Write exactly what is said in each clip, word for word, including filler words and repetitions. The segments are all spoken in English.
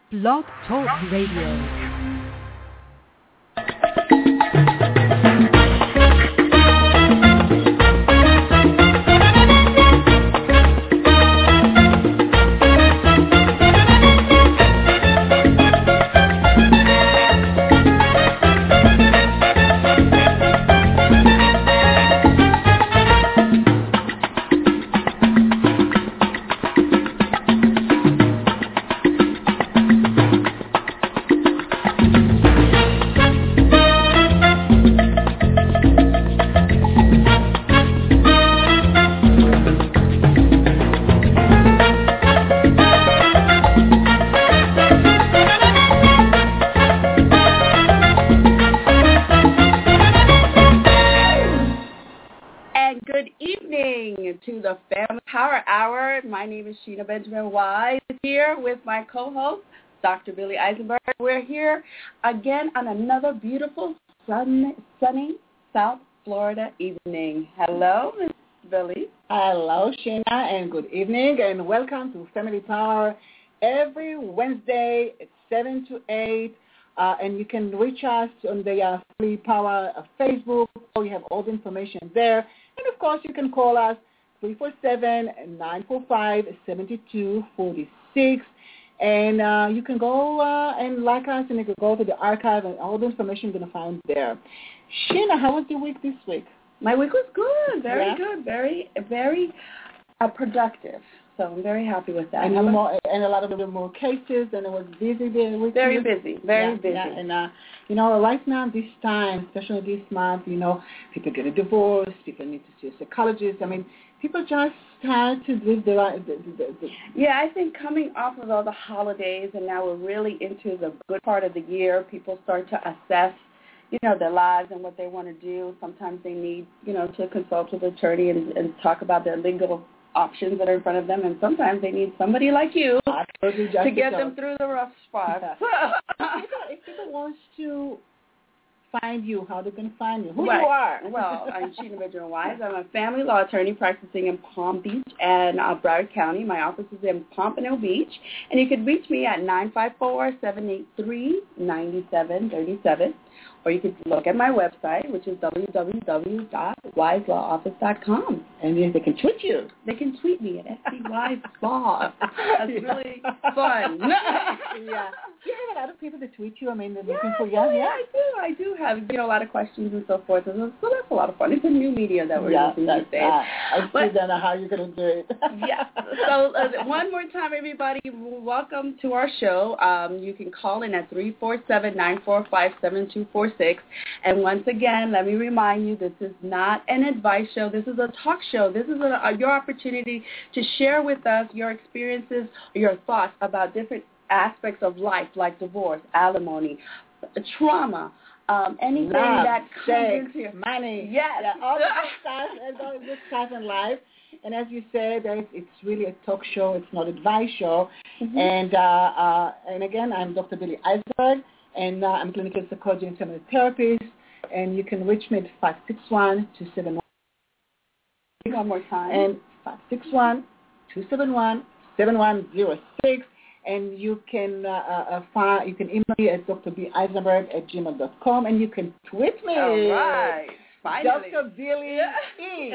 Blog Talk Radio. My name is Sheena Benjamin Wise, here with my co-host, Doctor Billy Eisenberg. We're here again on another beautiful sun, sunny South Florida evening. Hello, Miz Billy. Hello, Sheena, and good evening, and welcome to Family Power every Wednesday at seven to eight. Uh, and you can reach us on the uh, Family Power uh, Facebook. We have all the information there. And, of course, you can call us three four seven, nine four five, seven two four six. And uh, you can go uh, and like us, and you can go to the archive, and all the information you're going to find there. Sheena, how was your week this week? My week was good. Very yeah. good. Very, very uh, productive. So I'm very happy with that. And, more, and a lot of them more cases, and it was busy the week. Very busy. Very yeah, busy. Yeah. And, uh, you know, right now, this time, especially this month, you know, people get a divorce, people need to see a psychologist. I mean, people just had to live the right. The, the, the, yeah, I think coming off of all the holidays, and now we're really into the good part of the year, people start to assess, you know, their lives and what they want to do. Sometimes they need, you know, to consult with an attorney and, and talk about their legal options that are in front of them, and sometimes they need somebody like you to get them through the rough spots. Yeah. if people want to find you, how they're going to find you, who right. you are. Well, I'm Sheena Benjamin Wise. I'm a family law attorney practicing in Palm Beach and uh, Broward County. My office is in Pompano Beach, and you can reach me at nine five four, seven eight three, nine seven three seven. Or you could look at my website, which is w w w dot wise law office dot com. And yes, they can tweet you. They can tweet me at S C Wise Law. That's yeah. really fun. yeah. You have a lot of people that tweet you. I mean, they're yeah, looking for you. Yeah, yeah, I do. I do have, you know, a lot of questions and so forth. So that's a lot of fun. It's a new media that we're yeah, using these days. Uh, I still don't know how you're going to do it. yeah. So uh, one more time, everybody, welcome to our show. Um, you can call in at three four seven, nine four five, seven two four six. And once again, let me remind you, this is not an advice show. This is a talk show. This is a, a, your opportunity to share with us your experiences, your thoughts about different aspects of life, like divorce, alimony, trauma, um, anything Love, that comes sex, into your money. Yes. Yeah, all this stuff, and all this stuff in life. And as you said, it's really a talk show. It's not an advice show. Mm-hmm. And uh, uh, and again, I'm Doctor Billy Eisenberg, and uh, I'm a clinical psychologist and family therapist. And you can reach me at five six one, two seven one. One more time. And five six one, two seven one, seven one zero six. And you can uh, uh, find, you can email me at d r b eisenberg at gmail dot com, and you can tweet me. All right. Finally. Doctor Billy E.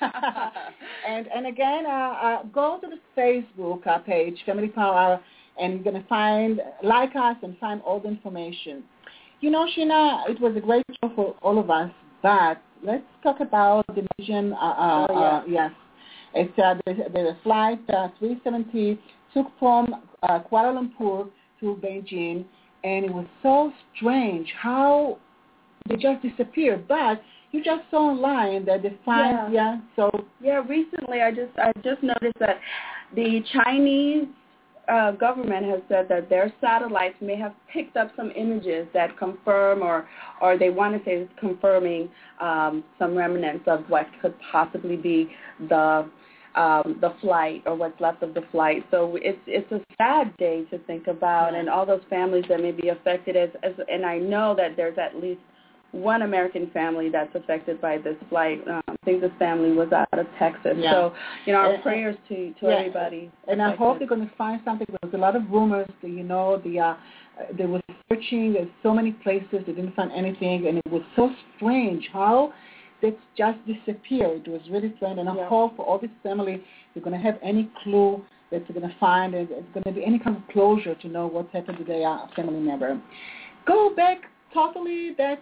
and and again, uh, uh, go to the Facebook uh, page, Family Power, and you're going to find, like us, and find all the information. You know, Sheena, it was a great show for all of us, but let's talk about the mission. Uh, uh, oh, yeah. uh, yes. It's uh, the, the flight uh, three seventy took from uh, Kuala Lumpur to Beijing, and it was so strange how they just disappeared. But you just saw online that they find, yeah. yeah so yeah. Recently, I just I just noticed that the Chinese Uh, government has said that their satellites may have picked up some images that confirm, or, or they want to say it's confirming um, some remnants of what could possibly be the um, the flight or what's left of the flight. So it's it's a sad day to think about, yeah. and all those families that may be affected. As, as and I know that there's at least one American family that's affected by this flight. Um, I think this family was out of Texas. Yeah. So, you know, our and, prayers to, to yeah. everybody. And affected. I hope they're going to find something. There's a lot of rumors that, you know, the uh, they were searching. There's so many places. They didn't find anything. And it was so strange how they just disappeared. It was really strange. And I yeah. hope for all this family, they're going to have any clue that they're going to find. And it's going to be any kind of closure to know what's happened to their uh, family member. Go back totally. That's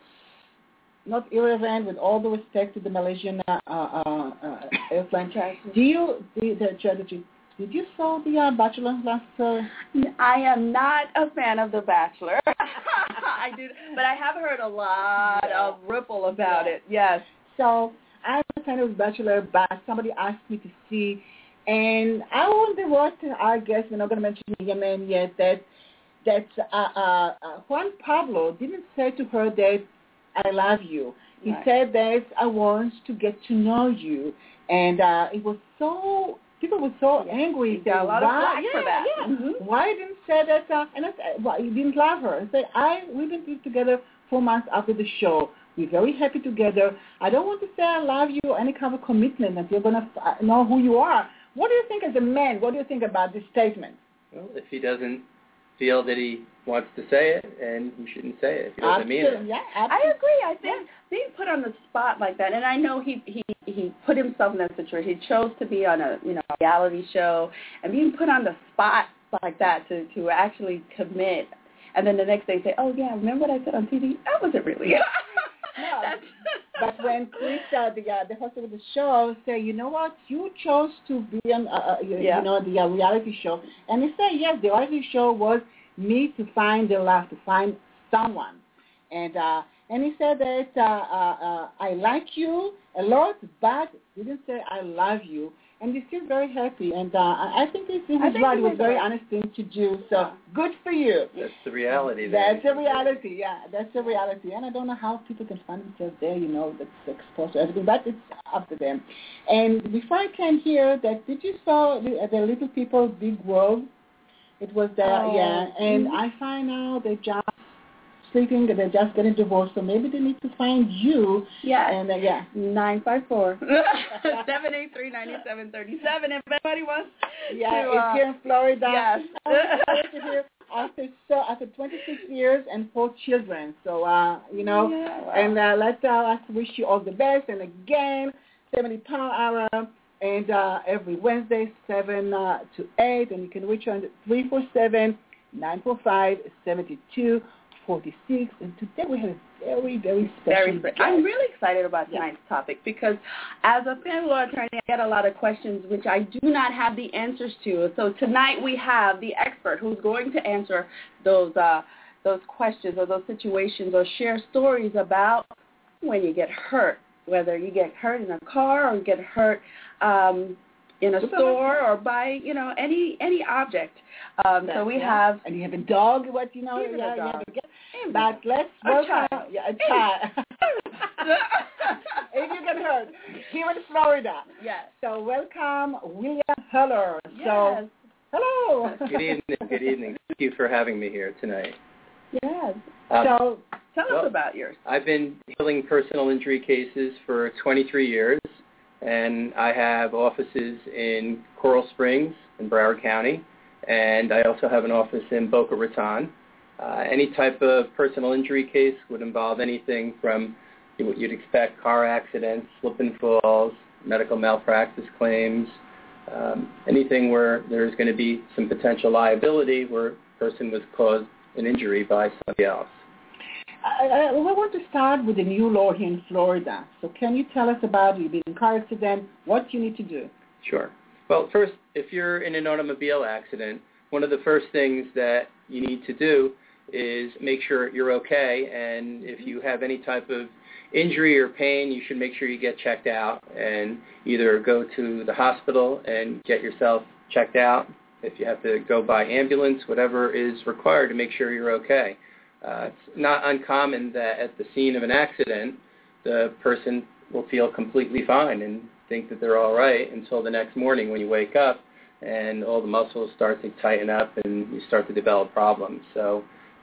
not irrelevant, with all the respect to the Malaysian uh, uh, uh, airplane. Do you, the, the, the, did you saw The uh, Bachelor last? Uh... I am not a fan of The Bachelor. I do, but I have heard a lot yeah. of ripple about yeah. it. Yes. So I'm a fan of The Bachelor, but somebody asked me to see, and I wonder what, I guess we're not going to mention Yemen yet, that that uh, uh, Juan Pablo didn't say to her that I love you. He right. said that I want to get to know you. And uh, it was so, people were so yeah. angry. He got a lot why, of flack yeah, for that. Yeah. Mm-hmm. Why you didn't say that? Uh, and I said, well, you didn't love her. I said, I, we've been together four months after the show. We're very happy together. I don't want to say I love you or any kind of commitment that you're going to know who you are. What do you think as a man? What do you think about this statement? Well, if he doesn't feel that he wants to say it, and he shouldn't say it if he doesn't absolutely. mean it. Yeah, I agree. I think yeah. being put on the spot like that, and I know he, he, he put himself in that situation. He chose to be on a you know reality show, and being put on the spot like that to, to actually commit, and then the next day say, oh, yeah, remember what I said on T V? That wasn't really. No, but when Chris, uh, the, uh, the host of the show, say, you know what, you chose to be on, uh, you, yeah. you know, the uh, reality show. And he said, yes, the reality show was me to find the love, to find someone. And uh, and he said that uh, uh, uh, I like you a lot, but he didn't say I love you. And he's still very happy. And uh, I think he was right. It was a very honest thing to do. So yeah. good for you. That's the reality. That's a reality, yeah. That's a reality. And I don't know how people can find themselves there, you know, that's exposed to everything. But it's up to them. And before I came here, that did you saw the, the Little People, Big World? It was there, oh. yeah. And mm-hmm. I find out they just sleeping, they're just getting divorced, so maybe they need to find you. Yeah. And uh, yeah. nine five four, seven eight three, nine seven three seven. If anybody wants yeah, to, it's uh, here in Florida. Yes. I'm sorry to hear after so after twenty-six years and four children. So uh, you know, yeah, wow. and uh, let's uh, let's wish you all the best. And again, seventy pound hour, and uh, every Wednesday seven uh, to eight, and you can reach on three four seven, nine four five, seven two forty-six. And today we have a very, very special Very, I'm really excited about tonight's yeah. topic because as a family law attorney, I get a lot of questions which I do not have the answers to. So tonight we have the expert who's going to answer those uh, those questions or those situations or share stories about when you get hurt, whether you get hurt in a car or get hurt um, in a store or by, you know, any any object. Um, so we yeah. have... And you have a dog, what, you know, Even yeah, a dog. You have a, but let's welcome... Yeah, a child. If you get hurt, here in Florida. Yes. So welcome, William Heller. Yes. So, hello. Good evening. Good evening. Thank you for having me here tonight. Yes. Um, so tell well, us about yours. I've been healing personal injury cases for twenty-three years, and I have offices in Coral Springs in Broward County, and I also have an office in Boca Raton. Uh, any type of personal injury case would involve anything from what you'd expect: car accidents, slip and falls, medical malpractice claims, um, anything where there's going to be some potential liability where a person was caused an injury by somebody else. I, I, we want to start with the new law here in Florida. So can you tell us about you being in a car accident, what you need to do? Sure. Well, first, if you're in an automobile accident, one of the first things that you need to do is make sure you're okay, and if you have any type of injury or pain, you should make sure you get checked out and either go to the hospital and get yourself checked out. If you have to go by ambulance, whatever is required to make sure you're okay. Uh, it's not uncommon that at the scene of an accident, the person will feel completely fine and think that they're all right until the next morning when you wake up and all the muscles start to tighten up and you start to develop problems. So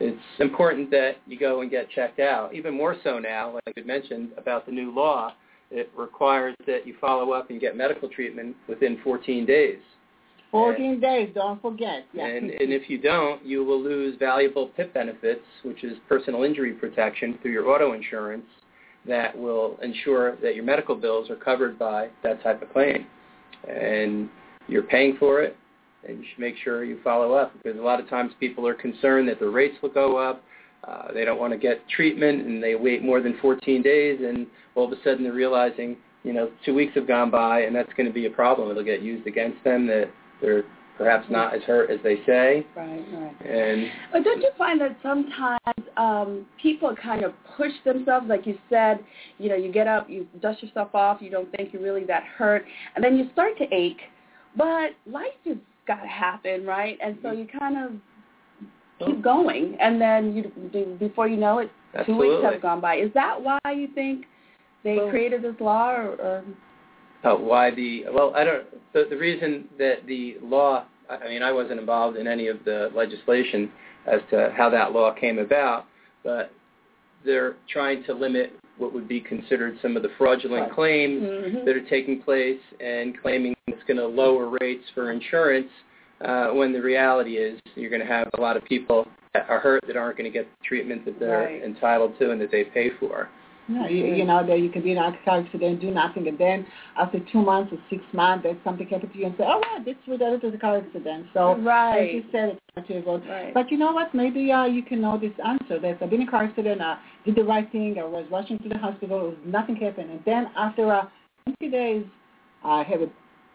it's important that you go and get checked out. Even more so now, like you mentioned about the new law, it requires that you follow up and get medical treatment within fourteen days. fourteen and, days, don't forget. Yeah. And, and if you don't, you will lose valuable P I P benefits, which is personal injury protection through your auto insurance, that will ensure that your medical bills are covered by that type of claim. And you're paying for it, and you should make sure you follow up, because a lot of times people are concerned that the rates will go up. Uh, they don't want to get treatment, and they wait more than fourteen days, and all of a sudden they're realizing, you know, two weeks have gone by, and that's going to be a problem. It'll get used against them, that they're perhaps not as hurt as they say. Right, right. And but don't you find that sometimes um, people kind of push themselves, like you said, you know, you get up, you dust yourself off, you don't think you're really that hurt, and then you start to ache, but life just got to happen, right? And so you kind of keep going, and then you, before you know it, Absolutely. two weeks have gone by. Is that why you think they well, created this law, or, or? Oh, why the, well, I don't, the, the reason that the law, I mean, I wasn't involved in any of the legislation as to how that law came about, but they're trying to limit what would be considered some of the fraudulent right. claims mm-hmm. that are taking place, and claiming it's going to lower rates for insurance, uh, when the reality is you're going to have a lot of people that are hurt that aren't going to get the treatment that they're right. entitled to and that they pay for. No, you, you know, that you can be in a car accident, do nothing, and then after two months or six months, there's something happened to you, and say, oh, well, this related to the car accident. So, right. as you said, it's not right. But you know what? Maybe uh, you can know this answer. That I've been in a car accident, I did the right thing, I was rushing to the hospital, was, nothing happened, and then after uh, twenty days, I have a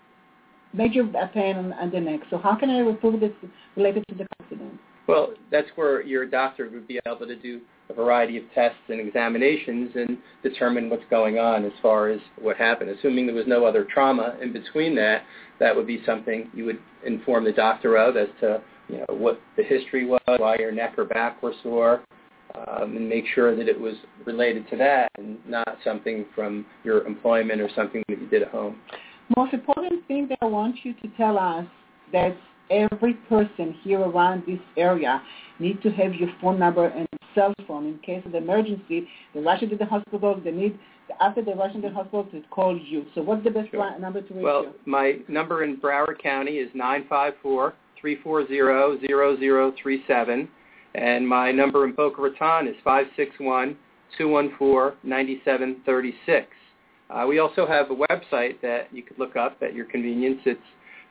major pain on, on the neck. So how can I prove this related to the accident? Well, that's where your doctor would be able to do a variety of tests and examinations and determine what's going on as far as what happened. Assuming there was no other trauma in between that, that would be something you would inform the doctor of as to, you know, what the history was, why your neck or back were sore, um, and make sure that it was related to that and not something from your employment or something that you did at home. Most important thing that I want you to tell us that every person here around this area needs to have your phone number and cell phone in case of emergency. They rush into the hospital. They need, after they rush into the hospital, to call you. So what's the best Sure. number to reach well, you? Well, my number in Broward County is nine five four, three four zero, zero zero three seven, and my number in Boca Raton is five six one, two one four, nine seven three six. Uh, we also have a website that you could look up at your convenience. It's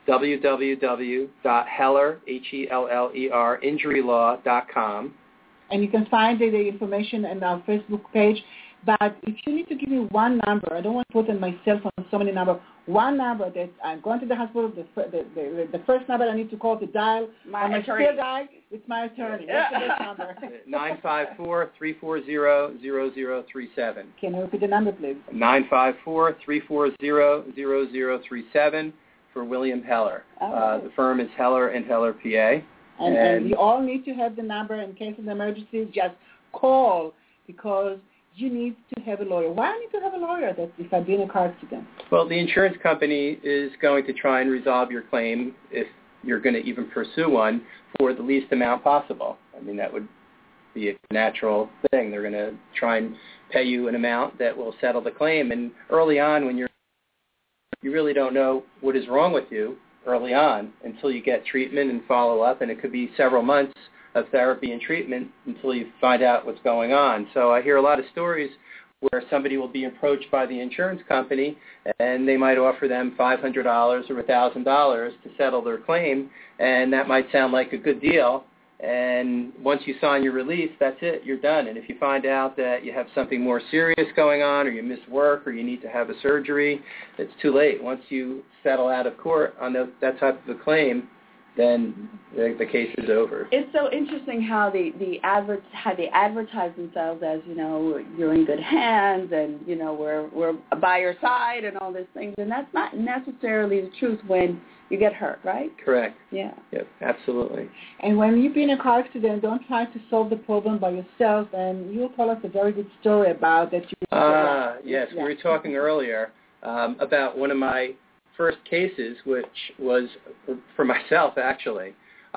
w w w dot heller, H E L L E R, injury law dot com. And you can find the, the information on our Facebook page. But if you need to give me one number, I don't want to put on my cell phone so many numbers, one number that I'm going to the hospital, the, the, the, the first number I need to call to dial, my I'm attorney. still guy, it's my attorney. What's the best number? nine five four, three four zero, zero zero three seven. Can you repeat the number, please? nine five four, three four zero, zero zero three seven for William Heller. Oh. Uh, the firm is Heller and Heller, P A. And, and you all need to have the number in case of an emergency. Just call, because you need to have a lawyer. Why I need to have a lawyer that if I've been in a car accident? Well, the insurance company is going to try and resolve your claim, if you're going to even pursue one, for the least amount possible. I mean, that would be a natural thing. They're going to try and pay you an amount that will settle the claim. And early on, when you're you really don't know what is wrong with you early on until you get treatment and follow up, and it could be several months of therapy and treatment until you find out what's going on. So I hear a lot of stories where somebody will be approached by the insurance company and they might offer them five hundred dollars or one thousand dollars to settle their claim, and that might sound like a good deal. And once you sign your release, that's it, you're done. And if you find out that you have something more serious going on, or you miss work, or you need to have a surgery, it's too late. Once you settle out of court on the, that type of a claim, then the, the case is over. It's so interesting how the the advert how they advertise themselves as, you know, you're in good hands, and, you know, we're we're by your side and all these things, and that's not necessarily the truth when you get hurt, right? Correct. Yeah. Yep, absolutely. And when you've been in a car accident, don't try to solve the problem by yourself. And you told us a very good story about that. You Ah, yes. Yeah. We were talking earlier um, about one of my first cases, which was for myself, actually.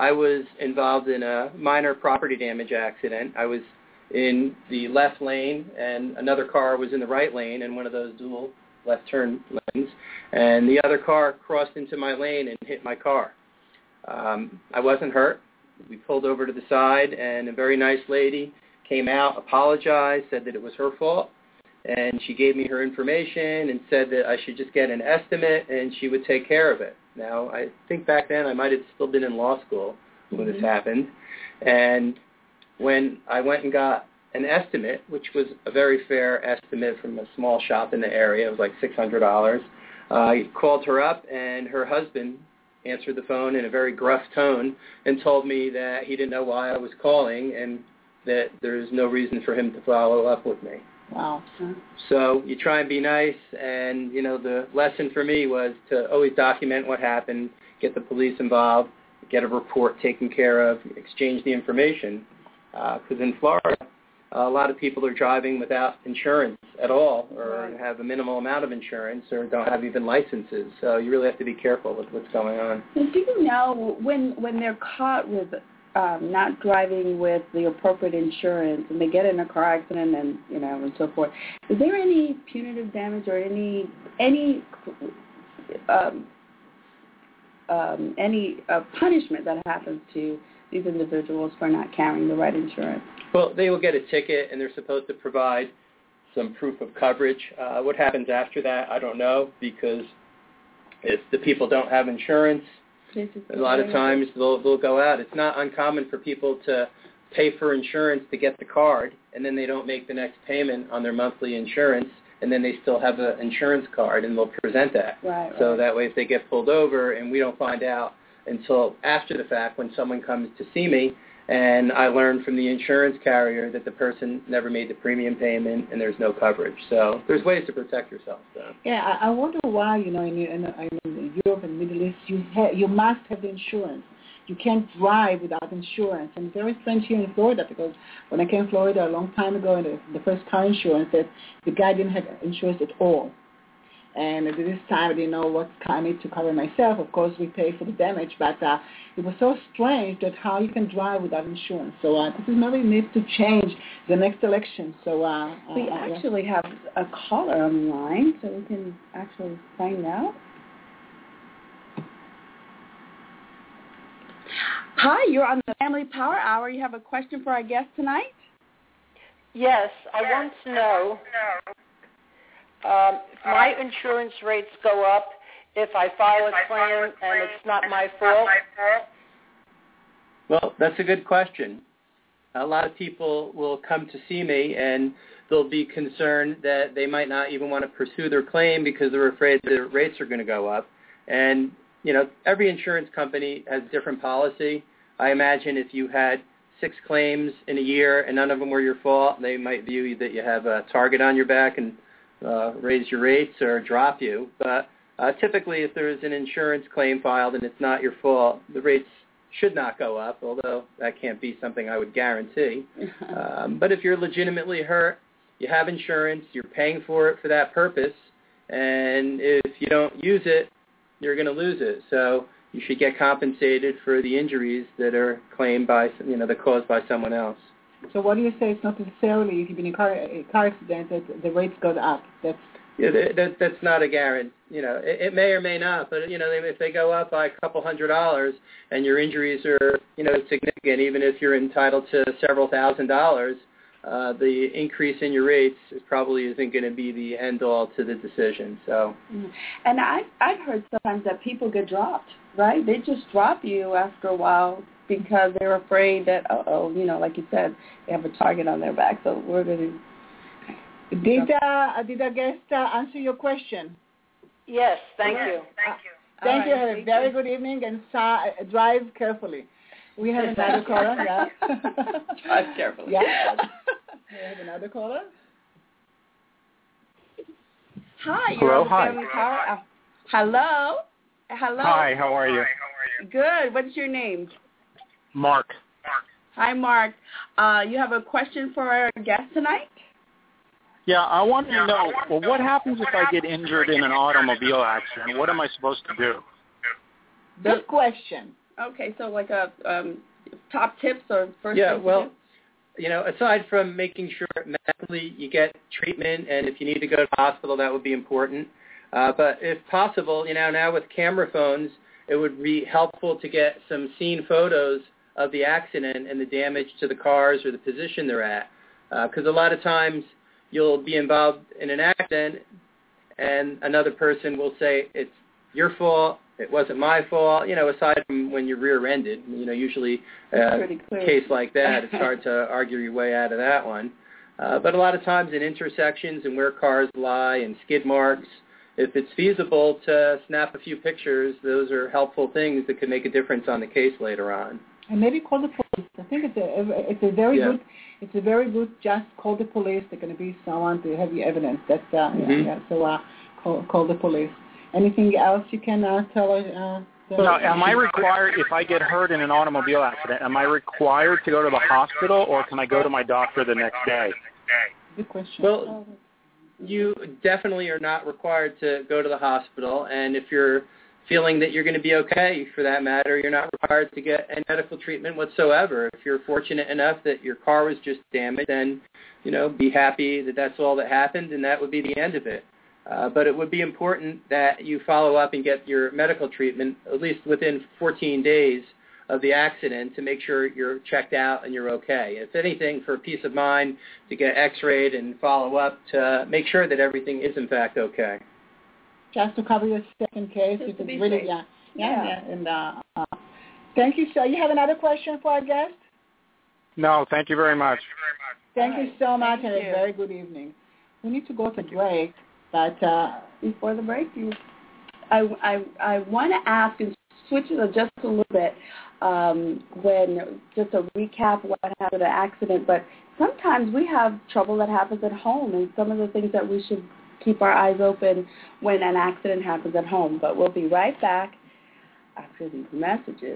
I was involved in a minor property damage accident. I was in the left lane, and another car was in the right lane in one of those dual left turn lanes, and the other car crossed into my lane and hit my car. Um, I wasn't hurt. We pulled over to the side, and a very nice lady came out, apologized, said that it was her fault, and she gave me her information and said that I should just get an estimate and she would take care of it. Now, I think back then I might have still been in law school when mm-hmm. this happened, and when I went and got an estimate, which was a very fair estimate from a small shop in the area, it was like six hundred dollars, uh, I called her up, and her husband answered the phone in a very gruff tone and told me that he didn't know why I was calling and that there's no reason for him to follow up with me. Wow. So you try and be nice, and, you know, the lesson for me was to always document what happened, get the police involved, get a report taken care of, exchange the information. Because uh, in Florida, a lot of people are driving without insurance at all, or right. have a minimal amount of insurance, or don't have even licenses. So you really have to be careful with what's going on. Do you know when when they're caught with um, not driving with the appropriate insurance, and they get in a car accident, and you know, and so forth? Is there any punitive damage or any any um, um, any uh, punishment that happens to these individuals for not carrying the right insurance? Well, they will get a ticket, and they're supposed to provide some proof of coverage. Uh, what happens after that, I don't know, because if the people don't have insurance, a lot of times they'll, they'll go out. It's not uncommon for people to pay for insurance to get the card, and then they don't make the next payment on their monthly insurance, and then they still have an insurance card, and they'll present that. Right, so right. that way if they get pulled over and we don't find out until after the fact when someone comes to see me, and I learned from the insurance carrier that the person never made the premium payment and there's no coverage. So there's ways to protect yourself. So. Yeah, I, I wonder why, you know, in, in, in Europe and Middle East, you ha- you must have the insurance. You can't drive without insurance. And it's very strange here in Florida, because when I came to Florida a long time ago, and the, the first car insurance, that the guy didn't have insurance at all. And at this time, I didn't know what I need to cover myself. Of course, we pay for the damage, but uh, it was so strange that how you can drive without insurance. So uh, this is maybe needs to change the next election. So uh, we uh, actually have a caller on the line, so we can actually find out. Hi, you're on the Family Power Hour. You have a question for our guest tonight? Yes, I want to know. Um, if my insurance rates go up, if I file a claim and it's not my fault? Well, that's a good question. A lot of people will come to see me, and they'll be concerned that they might not even want to pursue their claim because they're afraid their rates are going to go up. And, you know, every insurance company has different policy. I imagine if you had six claims in a year and none of them were your fault, they might view that you have a target on your back and Uh, raise your rates or drop you. But uh, typically if there's an insurance claim filed and it's not your fault, the rates should not go up, although that can't be something I would guarantee. um, but if you're legitimately hurt, you have insurance, you're paying for it for that purpose, and if you don't use it, you're going to lose it. So you should get compensated for the injuries that are claimed by, you know, that caused by someone else. So what do you say? It's not necessarily if you've been in a car, a car accident that the rates go up. That's yeah, that, that, that's not a guarantee. You know, it, it may or may not, but you know, they, if they go up by a couple hundred dollars and your injuries are, you know, significant, even if you're entitled to several thousand dollars, uh, the increase in your rates is probably isn't going to be the end all to the decision. So, and I I've heard sometimes that people get dropped, right? They just drop you after a while, because they're afraid that, oh, you know, like you said, they have a target on their back. So we're going to... Did uh, did our guest uh, answer your question? Yes, thank you. Thank you. Uh, thank you. Have a very good evening, and uh, drive carefully. We have another caller. Yeah. Drive carefully. Yeah. We have another caller. Hi. Hello. You're on the Hi. Family Power. Uh, hello. Hello. Hi. How are you? Good. What's your name? Mark. Hi, Mark. Uh, you have a question for our guest tonight? Yeah, I want to know, well, what happens if I get injured in an automobile accident? What am I supposed to do? Good question. Okay, so like a um, top tips or first Yeah, thing well, to do? you know, aside from making sure medically you get treatment, and if you need to go to the hospital, that would be important. Uh, but if possible, you know, now with camera phones, it would be helpful to get some scene photos of the accident and the damage to the cars or the position they're at. Because uh, a lot of times you'll be involved in an accident and another person will say, it's your fault, it wasn't my fault, you know, aside from when you're rear-ended. You know, usually uh, a case like that, it's hard to argue your way out of that one. Uh, but a lot of times in intersections and where cars lie and skid marks, if it's feasible to snap a few pictures, those are helpful things that could make a difference on the case later on. And maybe call the police. I think it's a it's a very yeah. good it's a very good. Just call the police. They're going to be someone to have your evidence. That's uh, mm-hmm. yeah, yeah. So uh, call call the police. Anything else you can uh, tell us? Uh, so am I required, if I get hurt in an automobile accident, am I required to go to the hospital, or can I go to my doctor the next day? Good question. Well, you definitely are not required to go to the hospital, and if you're feeling that you're going to be okay, for that matter, you're not required to get any medical treatment whatsoever. If you're fortunate enough that your car was just damaged, then, you know, be happy that that's all that happened, and that would be the end of it. Uh, but it would be important that you follow up and get your medical treatment at least within fourteen days of the accident to make sure you're checked out and you're okay. If anything, for peace of mind, to get x-rayed and follow up to make sure that everything is in fact okay. Just to cover your second case, Just if to it's be really safe. yeah, yeah, yeah, yeah. And uh, uh, thank you. So you have another question for our guest? No, thank you very much. Thank All you so much, Thank and you. a very good evening. We need to go to break, but uh, Before the break, you, I, I, I want to ask and switch it just a little bit. Um, when just a recap what happened in the accident, but sometimes we have trouble that happens at home, and some of the things that we should keep our eyes open when an accident happens at home. But we'll be right back after these messages.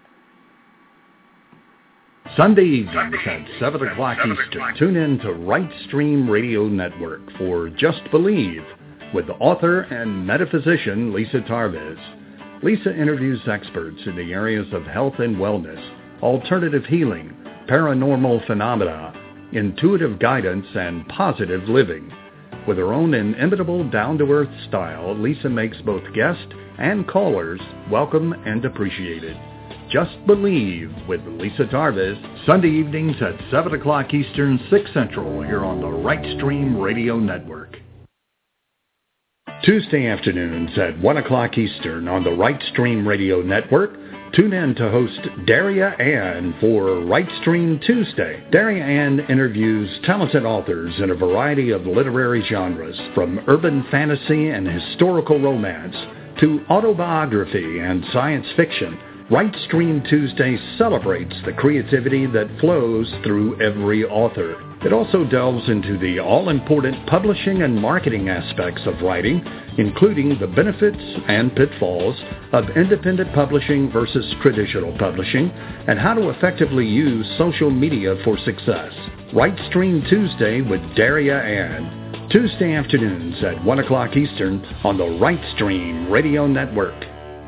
Sunday evenings at seven o'clock Eastern, tune in to Right Stream Radio Network for Just Believe with author and metaphysician Lisa Tarvez. Lisa interviews experts in the areas of health and wellness, alternative healing, paranormal phenomena, intuitive guidance, and positive living. With her own inimitable down-to-earth style, Lisa makes both guests and callers welcome and appreciated. Just Believe with Lisa Tarvez, Sunday evenings at seven o'clock Eastern, six Central, here on the Right Stream Radio Network. Tuesday afternoons at one o'clock Eastern on the Right Stream Radio Network, tune in to host Daria Ann for Right Stream Tuesday. Daria Ann interviews talented authors in a variety of literary genres, from urban fantasy and historical romance to autobiography and science fiction. Right Stream Tuesday celebrates the creativity that flows through every author. It also delves into the all-important publishing and marketing aspects of writing, including the benefits and pitfalls of independent publishing versus traditional publishing, and how to effectively use social media for success. Right Stream Tuesday with Daria Ann. Tuesday afternoons at one o'clock Eastern on the Right Stream Radio Network.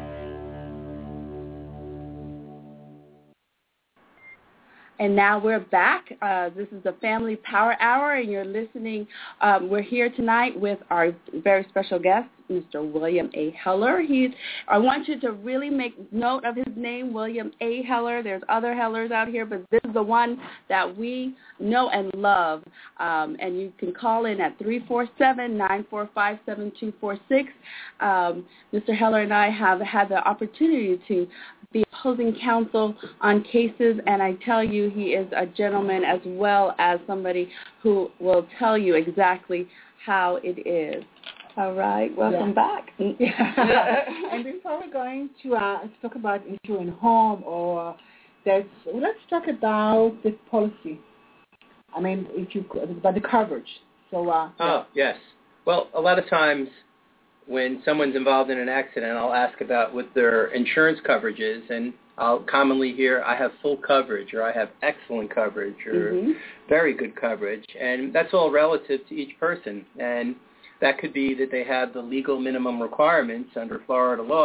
And now we're back. Uh, this is the Family Power Hour, and you're listening. Um, we're here tonight with our very special guest, Mister William A. Heller. He's, I want you to really make note of his name, William A. Heller. There's other Hellers out here, but this is the one that we know and love. Um, and you can call in at three four seven, nine four five, seven two four six. Um, Mister Heller and I have had the opportunity to be opposing counsel on cases, and I tell you, he is a gentleman as well as somebody who will tell you exactly how it is. All right, welcome yeah. back. Yeah. And before we're going to uh, talk about insuring home, or that's, let's talk about the policy. I mean, if you about the coverage. So. Uh, oh yeah. yes. Well, a lot of times when someone's involved in an accident, I'll ask about what their insurance coverage is, and I'll commonly hear, I have full coverage, or I have excellent coverage, or mm-hmm. very good coverage, and that's all relative to each person. And that could be that they have the legal minimum requirements under Florida law,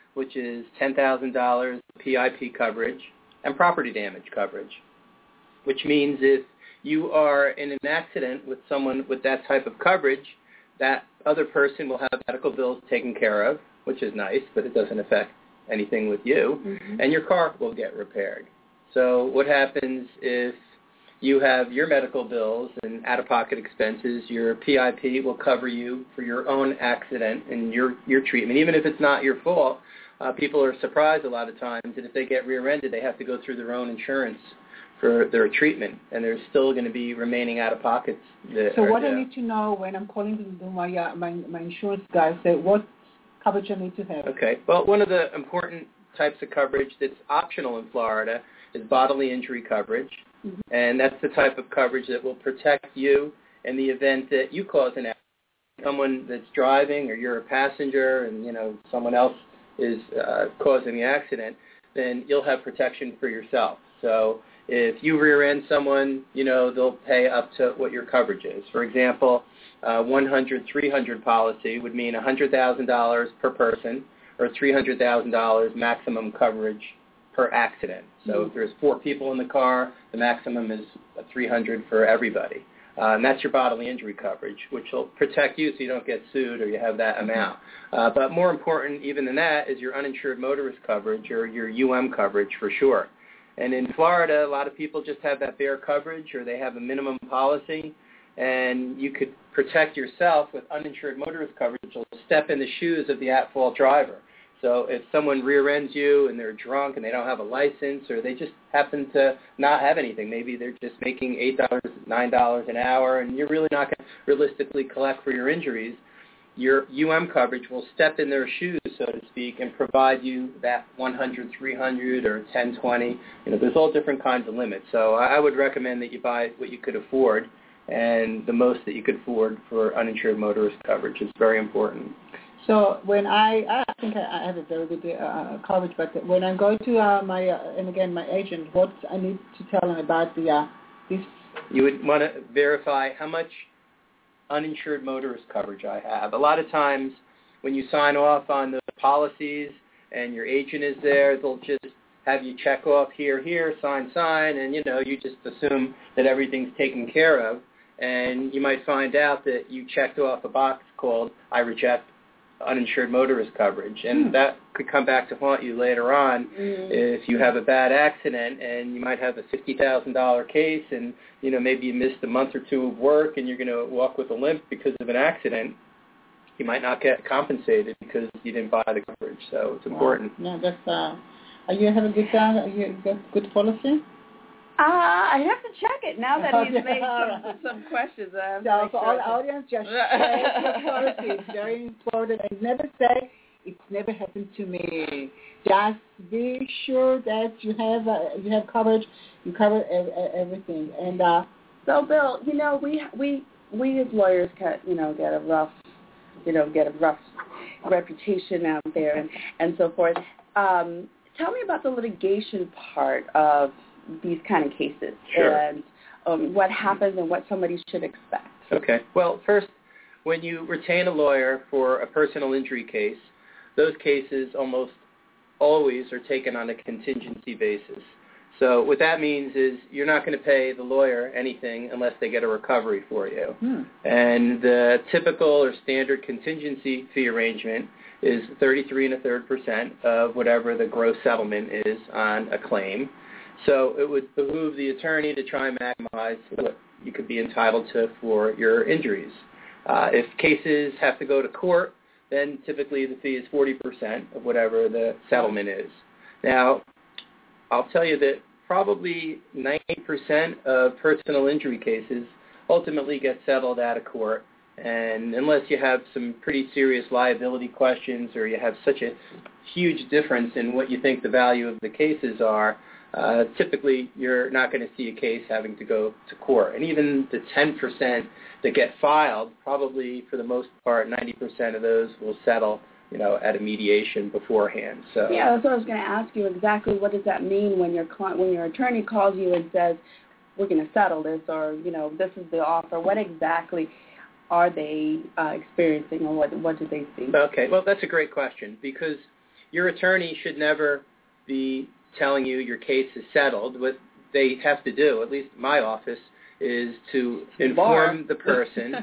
which is ten thousand dollars P I P coverage and property damage coverage, which means if you are in an accident with someone with that type of coverage, that other person will have medical bills taken care of, which is nice, but it doesn't affect anything with you, mm-hmm. and your car will get repaired. So what happens if you have your medical bills and out-of-pocket expenses, your P I P will cover you for your own accident and your, your treatment. Even if it's not your fault, uh, people are surprised a lot of times that if they get rear-ended, they have to go through their own insurance for their treatment, and there's still going to be remaining out-of-pockets. So what I need to know when I'm calling to my, uh, my, my insurance guy, say what coverage I need to have. Okay. Well, one of the important types of coverage that's optional in Florida is bodily injury coverage. Mm-hmm. And that's the type of coverage that will protect you in the event that you cause an accident. Someone that's driving or you're a passenger and, you know, someone else is uh, causing the accident, then you'll have protection for yourself. So if you rear-end someone, you know, they'll pay up to what your coverage is. For example, uh, one hundred, three hundred policy would mean one hundred thousand dollars per person or three hundred thousand dollars maximum coverage per accident. So mm-hmm. if there's four people in the car, the maximum is three hundred for everybody. Uh, and that's your bodily injury coverage, which will protect you so you don't get sued or you have that amount. Uh, but more important even than that is your uninsured motorist coverage or your U M coverage for sure. And in Florida, a lot of people just have that bare coverage or they have a minimum policy, and you could protect yourself with uninsured motorist coverage. You'll step in the shoes of the at-fault driver. So if someone rear-ends you and they're drunk and they don't have a license or they just happen to not have anything, maybe they're just making eight dollars, nine dollars an hour, and you're really not going to realistically collect for your injuries, your U M coverage will step in their shoes, so to speak, and provide you that one hundred, three hundred, or ten, twenty. You know, there's all different kinds of limits. So I would recommend that you buy what you could afford and the most that you could afford for uninsured motorist coverage. It's very important. So when I, I think I have a very good uh, coverage, but when I go to uh, my, uh, and again, my agent, what I need to tell them about the, uh, this? You would want to verify how much uninsured motorist coverage I have. A lot of times when you sign off on the policies and your agent is there, they'll just have you check off here, here, sign, sign, and, you know, you just assume that everything's taken care of. And you might find out that you checked off a box called I reject uninsured motorist coverage, and mm. that could come back to haunt you later on mm. if you have a bad accident and you might have a fifty thousand dollars case and, you know, maybe you missed a month or two of work and you're going to walk with a limp because of an accident. You might not get compensated because you didn't buy the coverage, so it's important. Wow. Yeah, that's, uh, are you have a good, uh, you got good policy? Uh, I have to check it now that he's made some, some questions. I have so to for all the audience, just check your policy. It's very important. And never say, it's never happened to me. Just be sure that you have uh, you have coverage. You cover everything. And uh, so, Bill, you know, we we we as lawyers can, you know, get a rough, you know, get a rough reputation out there and, and so forth. Um, tell me about the litigation part of these kind of cases sure. and um, what happens and what somebody should expect. Okay. Well, first, when you retain a lawyer for a personal injury case, those cases almost always are taken on a contingency basis. So what that means is you're not going to pay the lawyer anything unless they get a recovery for you. Hmm. And the typical or standard contingency fee arrangement is thirty-three and a third percent of whatever the gross settlement is on a claim. So it would behoove the attorney to try and maximize what you could be entitled to for your injuries. Uh, if cases have to go to court, then typically the fee is forty percent of whatever the settlement is. Now, I'll tell you that probably ninety percent of personal injury cases ultimately get settled out of court. And unless you have some pretty serious liability questions or you have such a huge difference in what you think the value of the cases are, Uh, typically, you're not going to see a case having to go to court. And even the ten percent that get filed, probably for the most part, ninety percent of those will settle, you know, at a mediation beforehand. So yeah, that's what I was going to ask you. Exactly, what does that mean when your client, when your attorney calls you and says, "We're going to settle this," or, you know, "This is the offer"? What exactly are they uh, experiencing, or what what do they see? Okay, well, that's a great question because your attorney should never be telling you your case is settled. What they have to do, at least my office, is to inform the person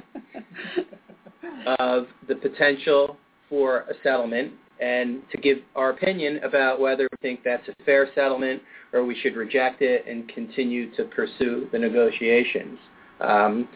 of the potential for a settlement and to give our opinion about whether we think that's a fair settlement or we should reject it and continue to pursue the negotiations. Um,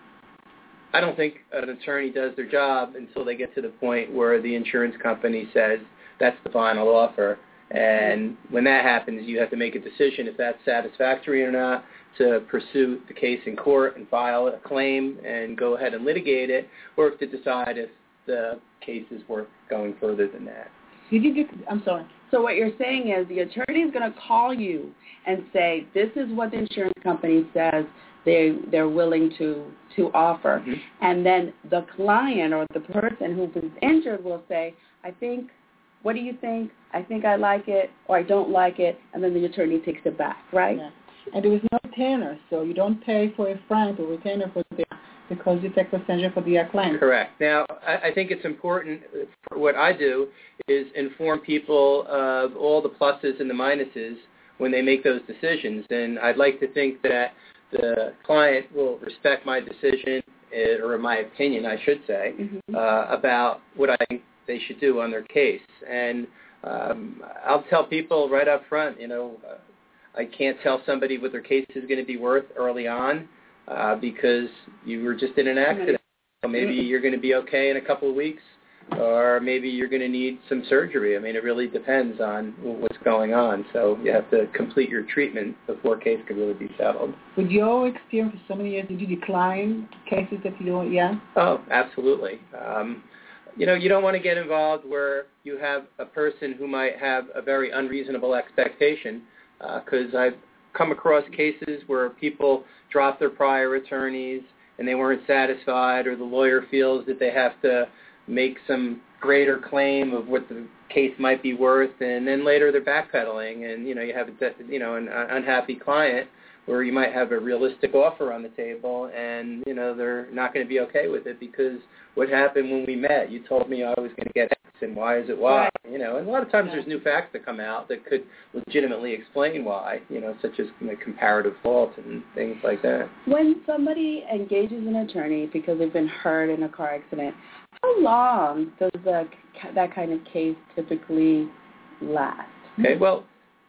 I don't think an attorney does their job until they get to the point where the insurance company says that's the final offer. And when that happens, you have to make a decision if that's satisfactory or not, to pursue the case in court and file a claim and go ahead and litigate it, or to decide if the case is worth going further than that. Did you get, I'm sorry. So what you're saying is the attorney is going to call you and say, this is what the insurance company says they, they're willing to, to offer. Mm-hmm. And then the client or the person who is injured will say, I think, what do you think? I think I like it or I don't like it. And then the attorney takes it back, right? Yeah. And there is no retainer, so you don't pay for a franc or retainer for the, because you take percentage for the claim. Correct. Now, I, I think it's important, for what I do is inform people of all the pluses and the minuses when they make those decisions. And I'd like to think that the client will respect my decision, or my opinion, I should say, mm-hmm. uh, about what I think they should do on their case. And um, I'll tell people right up front, you know, uh, I can't tell somebody what their case is going to be worth early on uh, because you were just in an accident. So maybe you're going to be okay in a couple of weeks, or maybe you're going to need some surgery. I mean, it really depends on what's going on. So you have to complete your treatment before a case can really be settled. With your experience for so many years, did you decline cases that you don't, yeah? Oh, absolutely. Um, you know, you don't want to get involved where you have a person who might have a very unreasonable expectation, because uh, I've come across cases where people drop their prior attorneys and they weren't satisfied, or the lawyer feels that they have to make some greater claim of what the case might be worth, and then later they're backpedaling, and you know you have a, you know an unhappy client where you might have a realistic offer on the table, and you know they're not going to be okay with it because what happened when we met? You told me I was going to get X, and why is it Y? Right. You know, and a lot of times yeah. there's new facts that come out that could legitimately explain why. You know, such as you know, comparative fault and things like that. When somebody engages an attorney because they've been hurt in a car accident, how long does the, that kind of case typically last? Okay, well,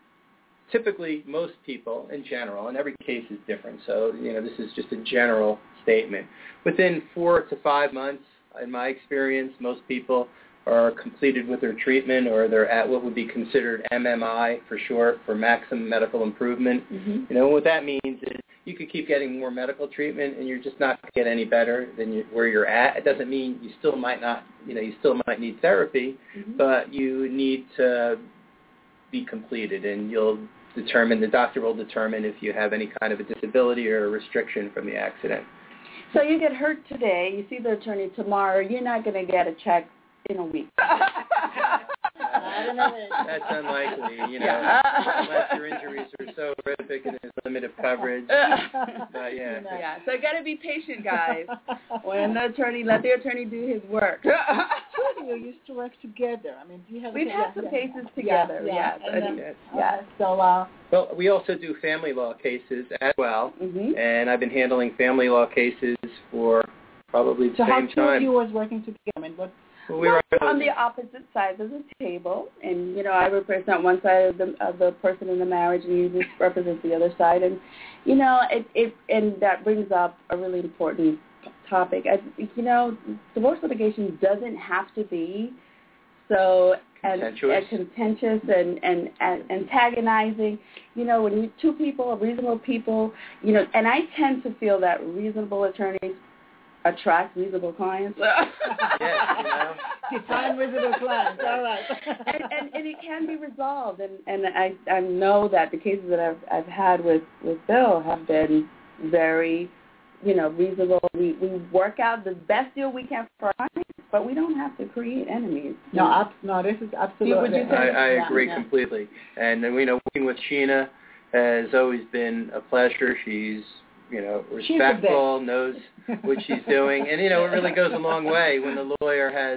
typically most people in general, and every case is different, so you know this is just a general statement. Within four to five months, in my experience, most people are completed with their treatment, or they're at what would be considered M M I for short, for maximum medical improvement. Mm-hmm. You know what that means is you could keep getting more medical treatment, and you're just not going to get any better than you, where you're at. It doesn't mean you still might not, you know, you still might need therapy, mm-hmm. but you need to be completed, and you'll determine, the doctor will determine if you have any kind of a disability or a restriction from the accident. So you get hurt today, you see the attorney tomorrow, you're not going to get a check in a week. I don't know. That's unlikely, you know, yeah. unless your injuries are so horrific and there's limited coverage. But yeah. Yeah, so you got to be patient, guys. When the attorney, let the attorney do his work. You used to work together. I mean, do you have? We've had some yeah, cases together. Yeah, yes. yeah. Then, yes. yes. So, uh, well, we also do family law cases as well, mm-hmm. and I've been handling family law cases for probably the so same time. So how two of you was working together? I mean, what? Well, we were on the opposite sides of the table, and you know, I represent one side of the of the person in the marriage, and you just represent the other side, and you know, it it and that brings up a really important topic. As you know, divorce litigation doesn't have to be so contentious and, and contentious and, and and antagonizing. You know, when you two people are reasonable people, you know, and I tend to feel that reasonable attorneys attract reasonable clients. Yes, you know. Define reasonable clients. All right. and, and and it can be resolved, and and I I know that the cases that I've I've had with with Bill have been very, you know, reasonable. We we work out the best deal we can for our clients, but we don't have to create enemies. No, ab- no, this is absolutely. Would you say I, I yeah, agree yeah. completely, and you know, working with Sheena has always been a pleasure. She's you know, respectful, knows what she's doing. And, you know, it really goes a long way when the lawyer has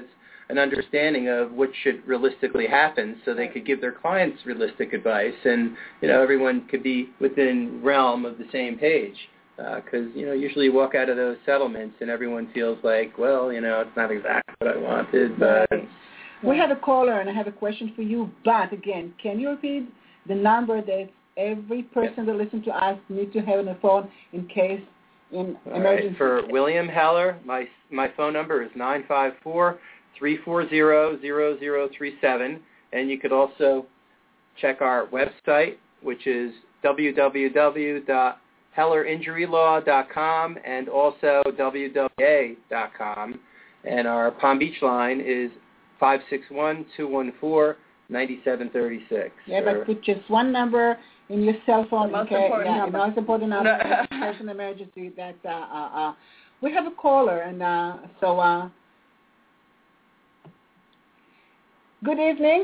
an understanding of what should realistically happen so they could give their clients realistic advice, and, you know, everyone could be within realm of the same page. Because, uh, you know, usually you walk out of those settlements and everyone feels like, well, you know, it's not exactly what I wanted, but... Right. We have a caller, and I have a question for you, but, again, can you repeat the number that every person that listens to us needs to have on the phone in case in All emergency? right. For William Heller, my my phone number is nine five four, three four zero, zero zero three seven, and you could also check our website, which is w w w dot heller injury law dot com and also w w a dot com, and our Palm Beach line is five six one, two one four, nine seven three six. Yeah, but put just one number in your cell phone. The most okay? important yeah, number. The most important number in case of an emergency. That, uh, uh, uh, we have a caller, and uh, so uh, good evening.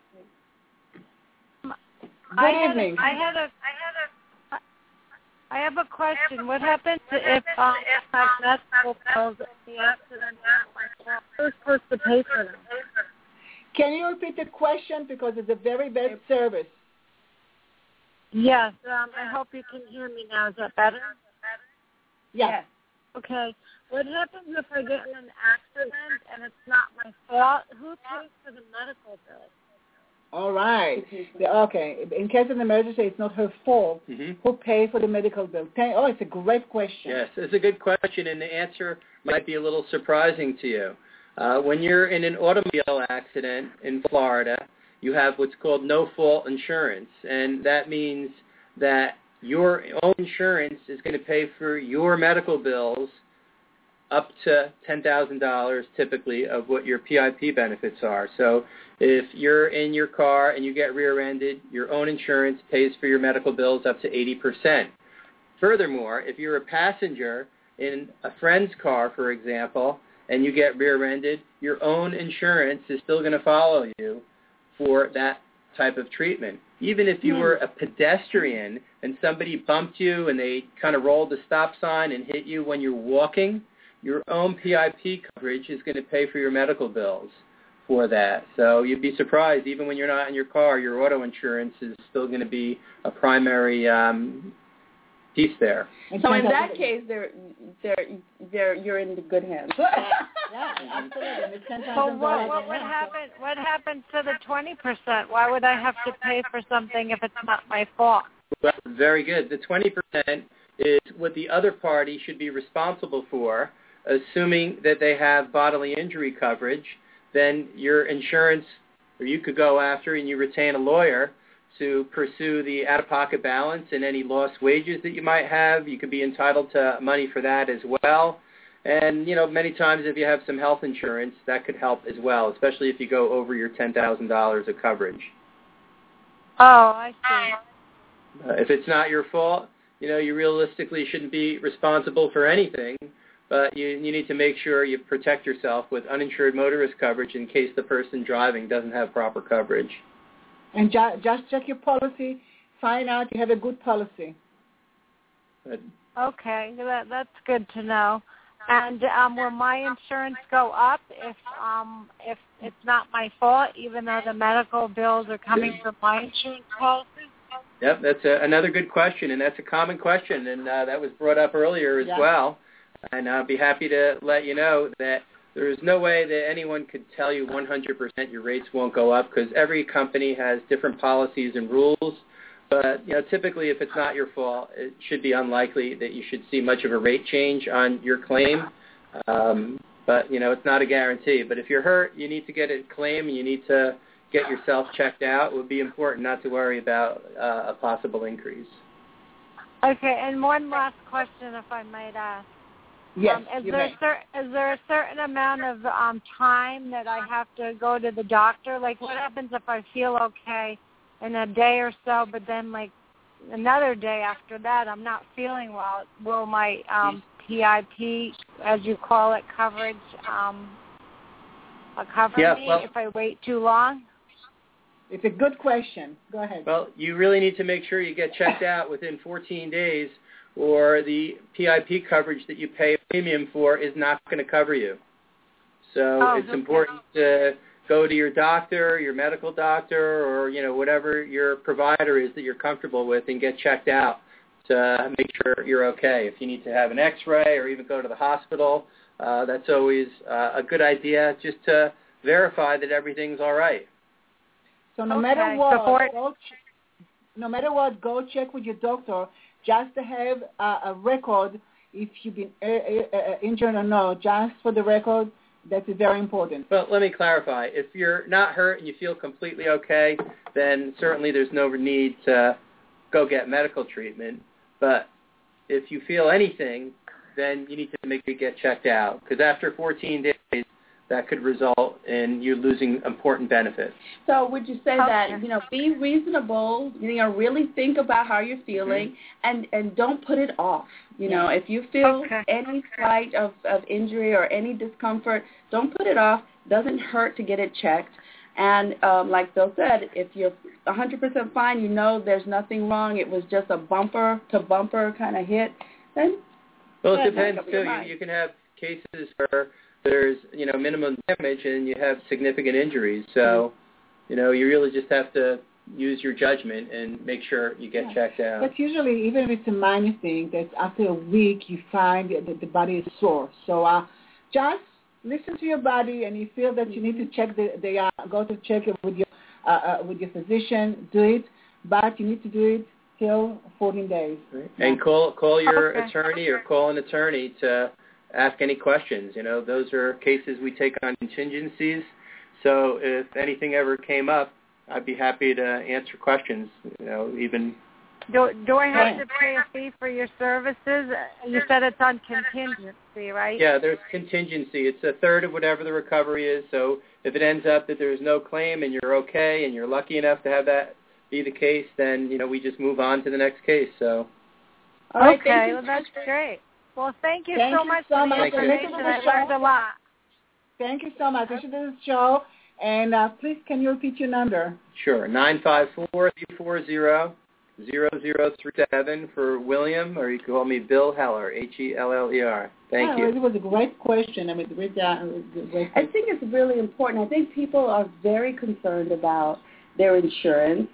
Good I evening. Had a, I had a, I had a, I have a question. What happens if um, I have medical bills in the accident? Who's supposed to pay for them? Can you repeat the question, because it's a very bad service? Yes. Um, I hope you can hear me now. Is that better? Yes. Okay. What happens if I get in an accident and it's not my fault? Who pays for the medical bill? All right. Okay. In case of an emergency, it's not her fault. Mm-hmm. Who pays for the medical bill? Oh, it's a great question. Yes, it's a good question, and the answer might be a little surprising to you. Uh, when you're in an automobile accident in Florida, you have what's called no-fault insurance, and that means that your own insurance is going to pay for your medical bills up to ten thousand dollars typically of what your P I P benefits are. So if you're in your car and you get rear-ended, your own insurance pays for your medical bills up to eighty percent. Furthermore, if you're a passenger in a friend's car, for example, and you get rear-ended, your own insurance is still going to follow you for that type of treatment. Even if you were a pedestrian and somebody bumped you and they kind of rolled the stop sign and hit you when you're walking, your own P I P coverage is going to pay for your medical bills for that. So you'd be surprised, even when you're not in your car, your auto insurance is still going to be a primary um, piece there. So in that case, they're, they're, they're, you're in the good hands. Yeah, absolutely. So what, what would happen? What happens to the twenty percent? Why would I have to pay for something if it's not my fault? Well, very good. The twenty percent is what the other party should be responsible for, assuming that they have bodily injury coverage. Then your insurance, or you could go after and you retain a lawyer to pursue the out-of-pocket balance and any lost wages that you might have. You could be entitled to money for that as well. And, you know, many times if you have some health insurance, that could help as well, especially if you go over your ten thousand dollars of coverage. Oh, I see. Uh, if it's not your fault, you know, you realistically shouldn't be responsible for anything, but you, you need to make sure you protect yourself with uninsured motorist coverage in case the person driving doesn't have proper coverage. And ju- just check your policy. Find out you have a good policy. Good. Okay, that, that's good to know. And um, will my insurance go up if um, if it's not my fault, even though the medical bills are coming from my insurance policy? Yep, that's a, another good question, and that's a common question, and uh, that was brought up earlier as yeah. well. And I'll be happy to let you know that there is no way that anyone could tell you one hundred percent your rates won't go up, because every company has different policies and rules. But, you know, typically if it's not your fault, it should be unlikely that you should see much of a rate change on your claim. Um, but, you know, it's not a guarantee. But if you're hurt, you need to get a claim, and you need to get yourself checked out. It would be important not to worry about uh, a possible increase. Okay, and one last question, if I might ask. Yes, um, is, you there may. cer- is there a certain amount of um, time that I have to go to the doctor? Like, what happens if I feel okay in a day or so, but then, like, another day after that, I'm not feeling well? Will my um, P I P, as you call it, coverage um, uh, cover yeah, me well, if I wait too long? It's a good question. Go ahead. Well, you really need to make sure you get checked out within fourteen days, or the P I P coverage that you pay a premium for is not going to cover you. So Oh, it's okay. important to go to your doctor, your medical doctor, or, you know, whatever your provider is that you're comfortable with and get checked out to make sure you're okay. If you need to have an x-ray or even go to the hospital, uh, that's always uh, a good idea just to verify that everything's all right. So no Okay. matter what, Support. go ch- no matter what, go check with your doctor just to have uh, a record if you've been uh, uh, injured or not, just for the record. That's very important. Well, let me clarify. If you're not hurt and you feel completely okay, then certainly there's no need to go get medical treatment. But if you feel anything, then you need to make it get checked out, because after fourteen days, that could result in you losing important benefits. So would you say Okay. that, you know, be reasonable, you know, really think about how you're feeling, Mm-hmm. and, and don't put it off. You know, if you feel Okay. any slight of, of injury or any discomfort, don't put it off. Doesn't hurt to get it checked. And um, like Bill said, if you're one hundred percent fine, you know there's nothing wrong, it was just a bumper-to-bumper kind of hit, then Well, it yeah, depends, make up too. your You, mind. you can have cases where there's, you know, minimum damage and you have significant injuries. So, you know, you really just have to use your judgment and make sure you get Yeah. checked out. But usually, even if it's a minor thing, that after a week you find that the body is sore. So uh, just listen to your body, and you feel that you need to check the, the uh, go to check it with your uh, uh, with your physician. Do it, but you need to do it till fourteen days. Right. And call call your Okay. attorney or call an attorney to ask any questions. You know, those are cases we take on contingencies. So if anything ever came up, I'd be happy to answer questions. You know, even Do, do I have to pay a fee for your services? You said it's on contingency, right? yeah, there's contingency. It's a third of whatever the recovery is. So if it ends up that there's no claim and you're okay and you're lucky enough to have that be the case, then, you know, we just move on to the next case. So All right, Okay, thank you well, so that's much. great. Well, thank you Thank so you much so for the much for information. listening to I the show. learned a lot. Thank you so much. Listen to the show, and uh, please, can you repeat your number? sure, nine five four, three four zero, zero zero three seven for William, or you can call me Bill Heller, H E L L E R. Thank oh, you. It was a great question. I mean, great, uh, great I think it's really important. I think people are very concerned about their insurance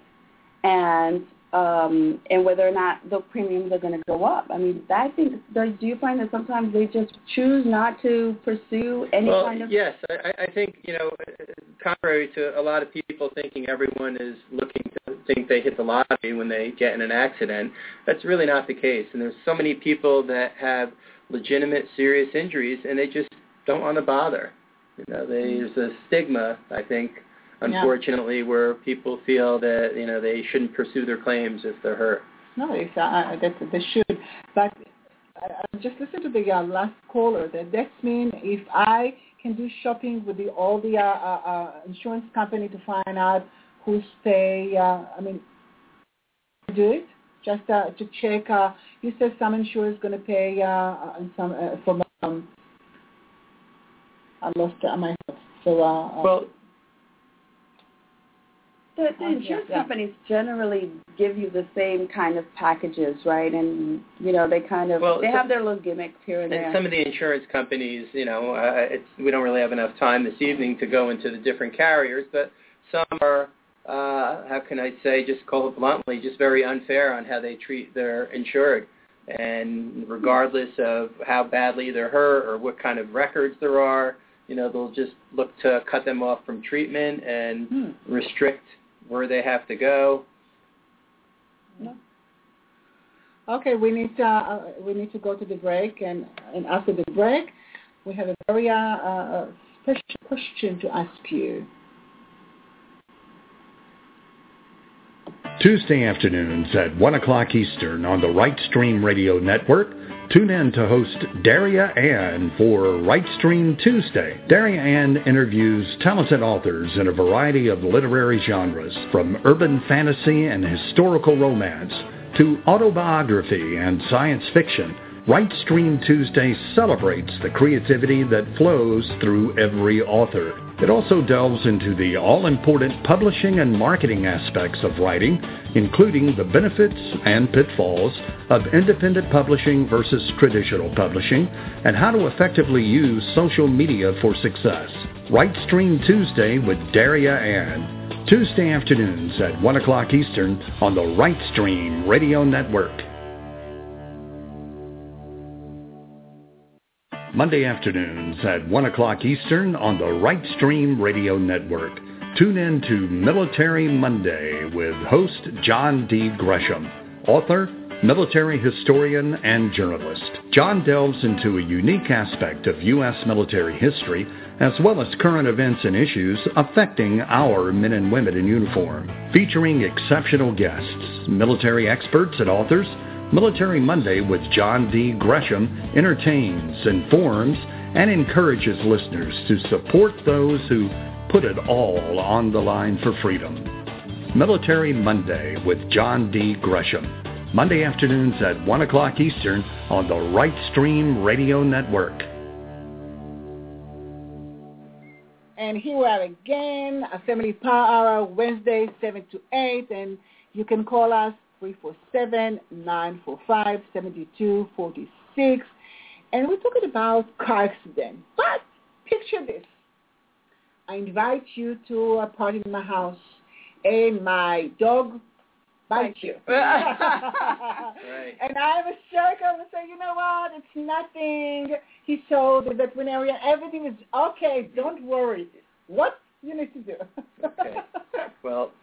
and um, and whether or not the premiums are going to go up. I mean, I think, do you find that sometimes they just choose not to pursue any well, kind of... yes, I, I think, you know, contrary to a lot of people thinking everyone is looking to think they hit the lottery when they get in an accident, that's really not the case. And there's so many people that have legitimate serious injuries, and they just don't want to bother. You know, they, there's a stigma, I think, unfortunately, where people feel that, you know, they shouldn't pursue their claims if they're hurt. No, it's, uh, that they should. But uh, just listen to the uh, last caller. That that means if I can do shopping with the, all the uh, uh, uh, insurance company to find out who's pay, uh, I mean, do it just uh, to check. Uh, you said some insurance going to pay uh, and some uh, from. Um, I lost uh, my so. Uh, well. The, the Okay, insurance yeah. companies generally give you the same kind of packages, right? And, you know, they kind of, Well, they so- have their little gimmicks here and there. And some of the insurance companies, you know, uh, it's, we don't really have enough time this evening to go into the different carriers, but some are, uh, how can I say, just call it bluntly, just very unfair on how they treat their insured. And regardless of how badly they're hurt or what kind of records there are, you know, they'll just look to cut them off from treatment and Hmm. restrict where they have to go. No. Okay, we need to uh, we need to go to the break, and, and after the break, we have a very uh, uh, special question to ask you. Tuesday afternoons at one o'clock Eastern on the Right Stream Radio Network. Tune in to host Daria Ann for Right Stream Tuesday. Daria Ann interviews talented authors in a variety of literary genres, from urban fantasy and historical romance to autobiography and science fiction. Right Stream Tuesday celebrates the creativity that flows through every author. It also delves into the all-important publishing and marketing aspects of writing, including the benefits and pitfalls of independent publishing versus traditional publishing, and how to effectively use social media for success. Right Stream Tuesday with Daria Ann. Tuesday afternoons at one o'clock Eastern on the Right Stream Radio Network. Monday afternoons at one o'clock Eastern on the Right Stream Radio Network. Tune in to Military Monday with host John D. Gresham, author, military historian, and journalist. John delves into a unique aspect of U S military history, as well as current events and issues affecting our men and women in uniform. Featuring exceptional guests, military experts and authors, Military Monday with John D. Gresham entertains, informs, and encourages listeners to support those who put it all on the line for freedom. Military Monday with John D. Gresham. Monday afternoons at one o'clock Eastern on the Right Stream Radio Network. And here we are again, a Family Power Hour, Wednesday, seven to eight, and you can call us three four seven, nine four five, seven two four six. And we're talking about car accident. But picture this. I invite you to a party in my house, and my dog bites you. Right. And I have a circle and say, you know what, it's nothing. He saw the veterinarian. Everything is okay. Don't worry. What you need to do? Okay. Well,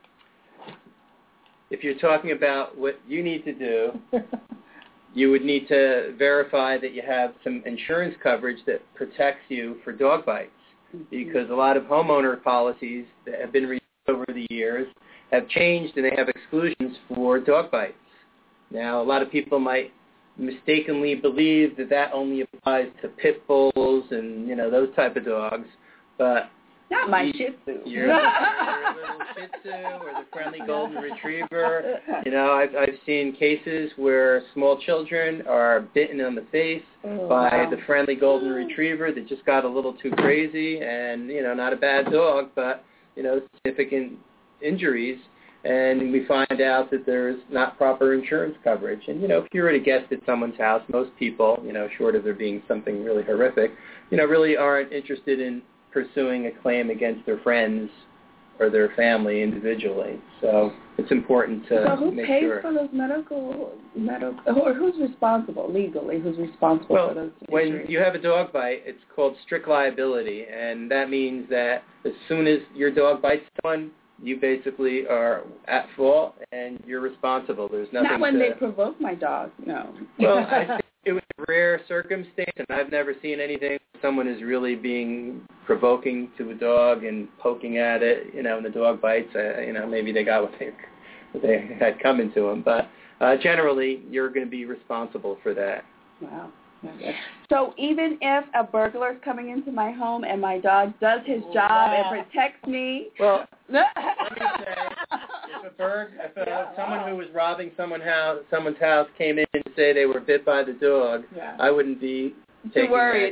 if you're talking about what you need to do, you would need to verify that you have some insurance coverage that protects you for dog bites, because a lot of homeowner policies that have been reviewed over the years have changed, and they have exclusions for dog bites. Now, a lot of people might mistakenly believe that that only applies to pit bulls and, you know, those type of dogs, but not my Shih Tzu. Your, your little Shih Tzu or the friendly golden retriever. You know, I've I've seen cases where small children are bitten on the face oh, by wow. the friendly golden retriever that just got a little too crazy, and you know, not a bad dog, but you know, significant injuries. And we find out that there's not proper insurance coverage. And, you know, if you were to guest at someone's house, most people, you know, short of there being something really horrific, you know, really aren't interested in pursuing a claim against their friends or their family individually. So it's important to so who make pays sure. for those medical, medical, or who's responsible legally? Who's responsible well, for those when injuries? you have a dog bite, it's called strict liability, and that means that as soon as your dog bites someone, you basically are at fault and you're responsible. There's nothing Not when to... they provoke my dog, no. Well, I think it was a rare circumstance, and I've never seen anything where someone is really being provoking to a dog and poking at it, you know, and the dog bites. Uh, you know, maybe they got what they, what they had coming to them. But uh, generally, you're going to be responsible for that. Wow. Okay. So even if a burglar is coming into my home and my dog does his job wow. and protects me, well, let me say, if a burg, if a, yeah, someone wow. who was robbing someone house, someone's house came in and say they were bit by the dog, yeah. I wouldn't be too worried.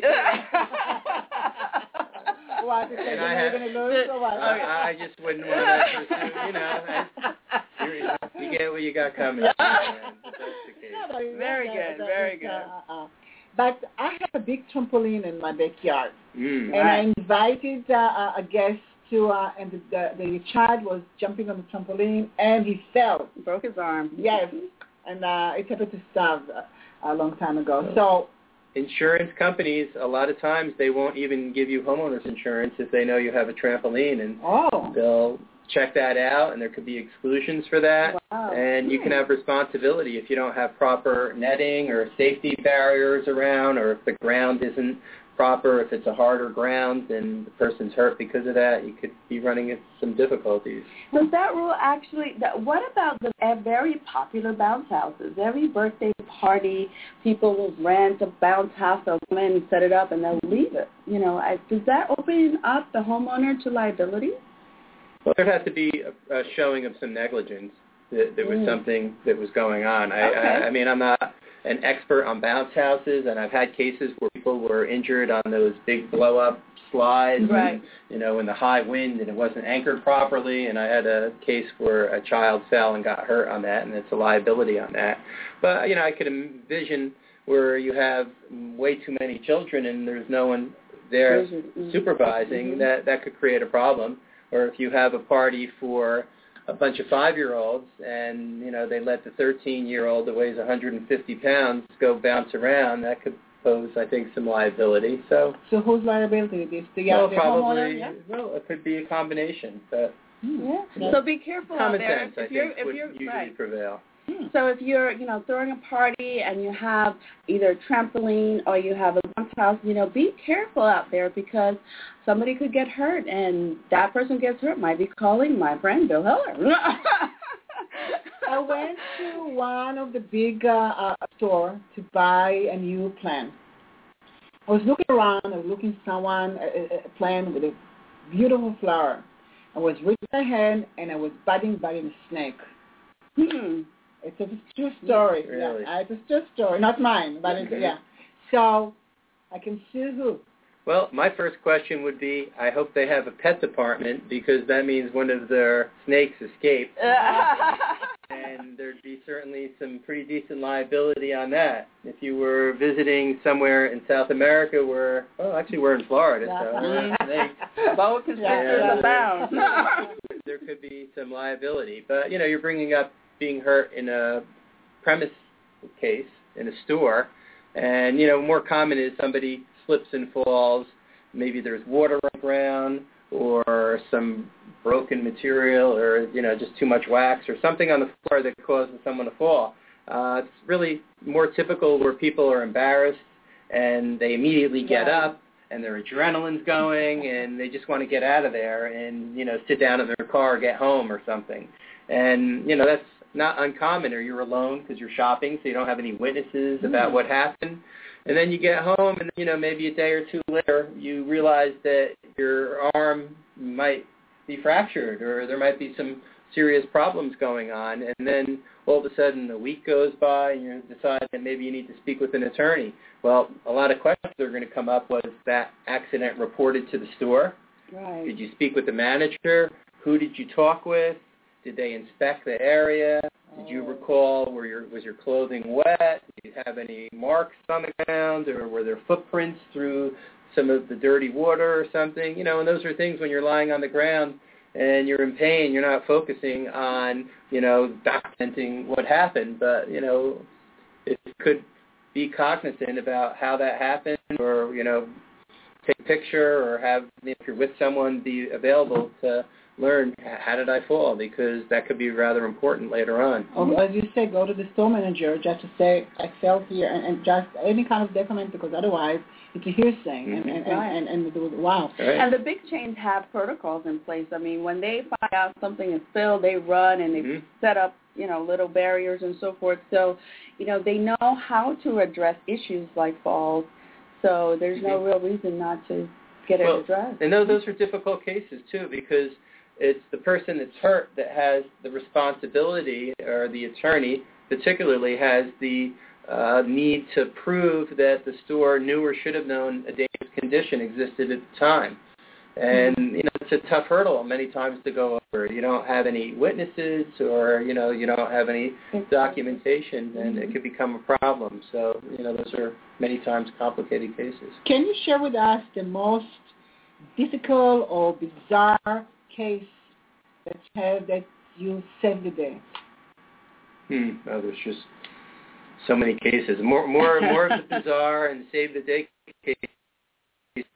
What, you and I, have, gonna lose or what? I, I just wouldn't want to pursue, you know. I, you get what you got coming. Yeah. That's the case. No, no, very no, good, no, very no, good. Uh, uh, But I have a big trampoline in my backyard, mm, and right. I invited uh, a guest to, uh, and the, the, the child was jumping on the trampoline, and he fell. He broke his arm. Yes, and uh, it happened to Stav a, a long time ago. So insurance companies, a lot of times, they won't even give you homeowners insurance if they know you have a trampoline, and oh. they'll check that out, and there could be exclusions for that. Wow. And you can have responsibility if you don't have proper netting or safety barriers around, or if the ground isn't proper, if it's a harder ground and the person's hurt because of that, you could be running into some difficulties. Does that rule actually, that, what about the uh, very popular bounce houses? Every birthday party, people will rent a bounce house, they'll come in and set it up, and they'll leave it. You know, I, does that open up the homeowner to liability? Well, there has to be a, a showing of some negligence that there was mm. something that was going on. I, okay. I, I mean, I'm not an expert on bounce houses, and I've had cases where people were injured on those big blow-up slides, right. and, you know, in the high wind and it wasn't anchored properly, and I had a case where a child fell and got hurt on that, and it's a liability on that. But, you know, I could envision where you have way too many children and there's no one there mm-hmm. supervising, mm-hmm. that, that could create a problem. Or if you have a party for a bunch of five-year-olds and, you know, they let the thirteen-year-old that weighs one hundred fifty pounds go bounce around, that could pose, I think, some liability. So, so whose liability is this? The, well, the probably, yeah? well, it could be a combination. But, yeah. yeah. So be careful Common out there. sense, if I you're, think, if would you're, usually right. prevail. So if you're, you know, throwing a party and you have either a trampoline or you have a bounce house, you know, be careful out there because somebody could get hurt, and that person gets hurt might be calling my friend Bill Heller. I went to one of the big uh, uh, stores to buy a new plant. I was looking around. I was looking for someone, a, a plant with a beautiful flower. I was reaching my hand, and I was biting, biting a snake. Hmm. It's a true story. Really? Yeah, it's a true story. Not mine, but mm-hmm. it's, yeah. So I can sue who? Well, my first question would be, I hope they have a pet department because that means one of their snakes escaped. And there'd be certainly some pretty decent liability on that. If you were visiting somewhere in South America where, well, actually we're in Florida, so we're snakes. Boa constrictors Yeah, abound. there, there could be some liability. But, you know, you're bringing up being hurt in a premise case, in a store, and, you know, more common is somebody slips and falls, maybe there's water on the ground or some broken material or, you know, just too much wax or something on the floor that causes someone to fall. Uh, it's really more typical where people are embarrassed and they immediately get right. up and their adrenaline's going and they just want to get out of there and, you know, sit down in their car or get home or something. And, you know, that's not uncommon, or you're alone because you're shopping, so you don't have any witnesses mm. about what happened. And then you get home, and, you know, maybe a day or two later, you realize that your arm might be fractured, or there might be some serious problems going on. And then all of a sudden, a week goes by, and you decide that maybe you need to speak with an attorney. Well, a lot of questions are going to come up. Was that accident reported to the store? Right. Did you speak with the manager? Who did you talk with? Did they inspect the area? Did you recall, were your, was your clothing wet? Did you have any marks on the ground, or were there footprints through some of the dirty water or something? You know, and those are things when you're lying on the ground and you're in pain, you're not focusing on, you know, documenting what happened. But, you know, it could be cognizant about how that happened, or, you know, take a picture, or have, if you're with someone, be available to learn how did I fall, because that could be rather important later on. Or, as you say, go to the store manager just to say, I fell here, and, and just any kind of document, because otherwise it's a hearsay. Mm-hmm. And, and, right. and, and, and wow. Right. And the big chains have protocols in place. I mean, when they find out something is spilled, they run and they mm-hmm. set up, you know, little barriers and so forth. So, you know, they know how to address issues like falls. So there's mm-hmm. no real reason not to get it well, addressed. And those, those are difficult cases, too, because it's the person that's hurt that has the responsibility, or the attorney particularly has the uh, need to prove that the store knew or should have known a dangerous condition existed at the time. And, you know, it's a tough hurdle many times to go over. You don't have any witnesses, or, you know, you don't have any documentation, and it could become a problem. So, you know, those are many times complicated cases. Can you share with us the most difficult or bizarre case that you have that you saved the day? Hmm. Oh, there's just so many cases. More, more, more of the bizarre and save the day cases.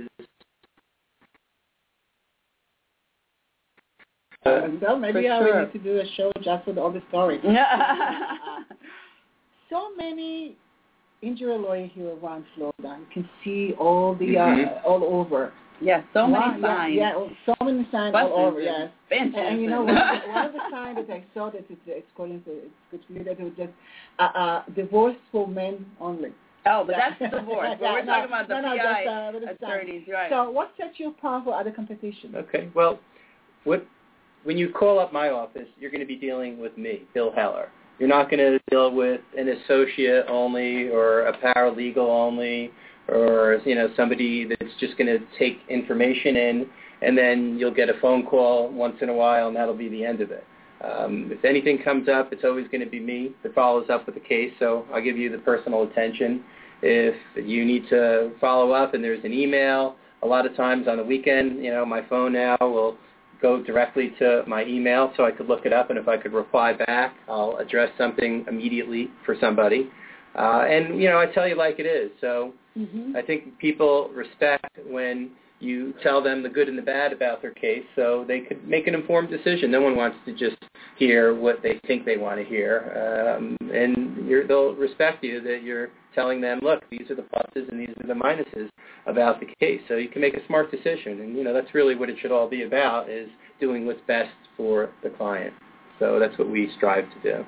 Uh, well, maybe I sure. will need to do a show just with all the stories. uh, so many injury lawyers here around Florida. You can see all the mm-hmm. uh, all over. Yes, so wow, many signs. Yeah, yeah, so many signs Buses all over. Yes, and, and you know one of, the, one of the signs that I saw that it's, it's calling for it's good for you that it was just uh, uh, divorce for men only. Oh, but yeah. that's divorce. But yeah, we're no, talking about the no, no, P I just, uh, attorneys, right? So, what sets you apart for other competition? Okay, well, what when you call up my office, you're going to be dealing with me, Bill Heller. You're not going to deal with an associate only or a paralegal only or, you know, somebody that's just going to take information in, and then you'll get a phone call once in a while, and that'll be the end of it. Um, if anything comes up, it's always going to be me that follows up with the case, so I'll give you the personal attention. If you need to follow up and there's an email, a lot of times on the weekend, you know, my phone now will go directly to my email so I could look it up, and if I could reply back, I'll address something immediately for somebody. Uh, and, you know, I tell you like it is. So mm-hmm. I think people respect when you tell them the good and the bad about their case so they could make an informed decision. No one wants to just hear what they think they want to hear. Um, and you're, they'll respect you that you're telling them, look, these are the pluses and these are the minuses about the case. So you can make a smart decision. And, you know, that's really what it should all be about, is doing what's best for the client. So that's what we strive to do.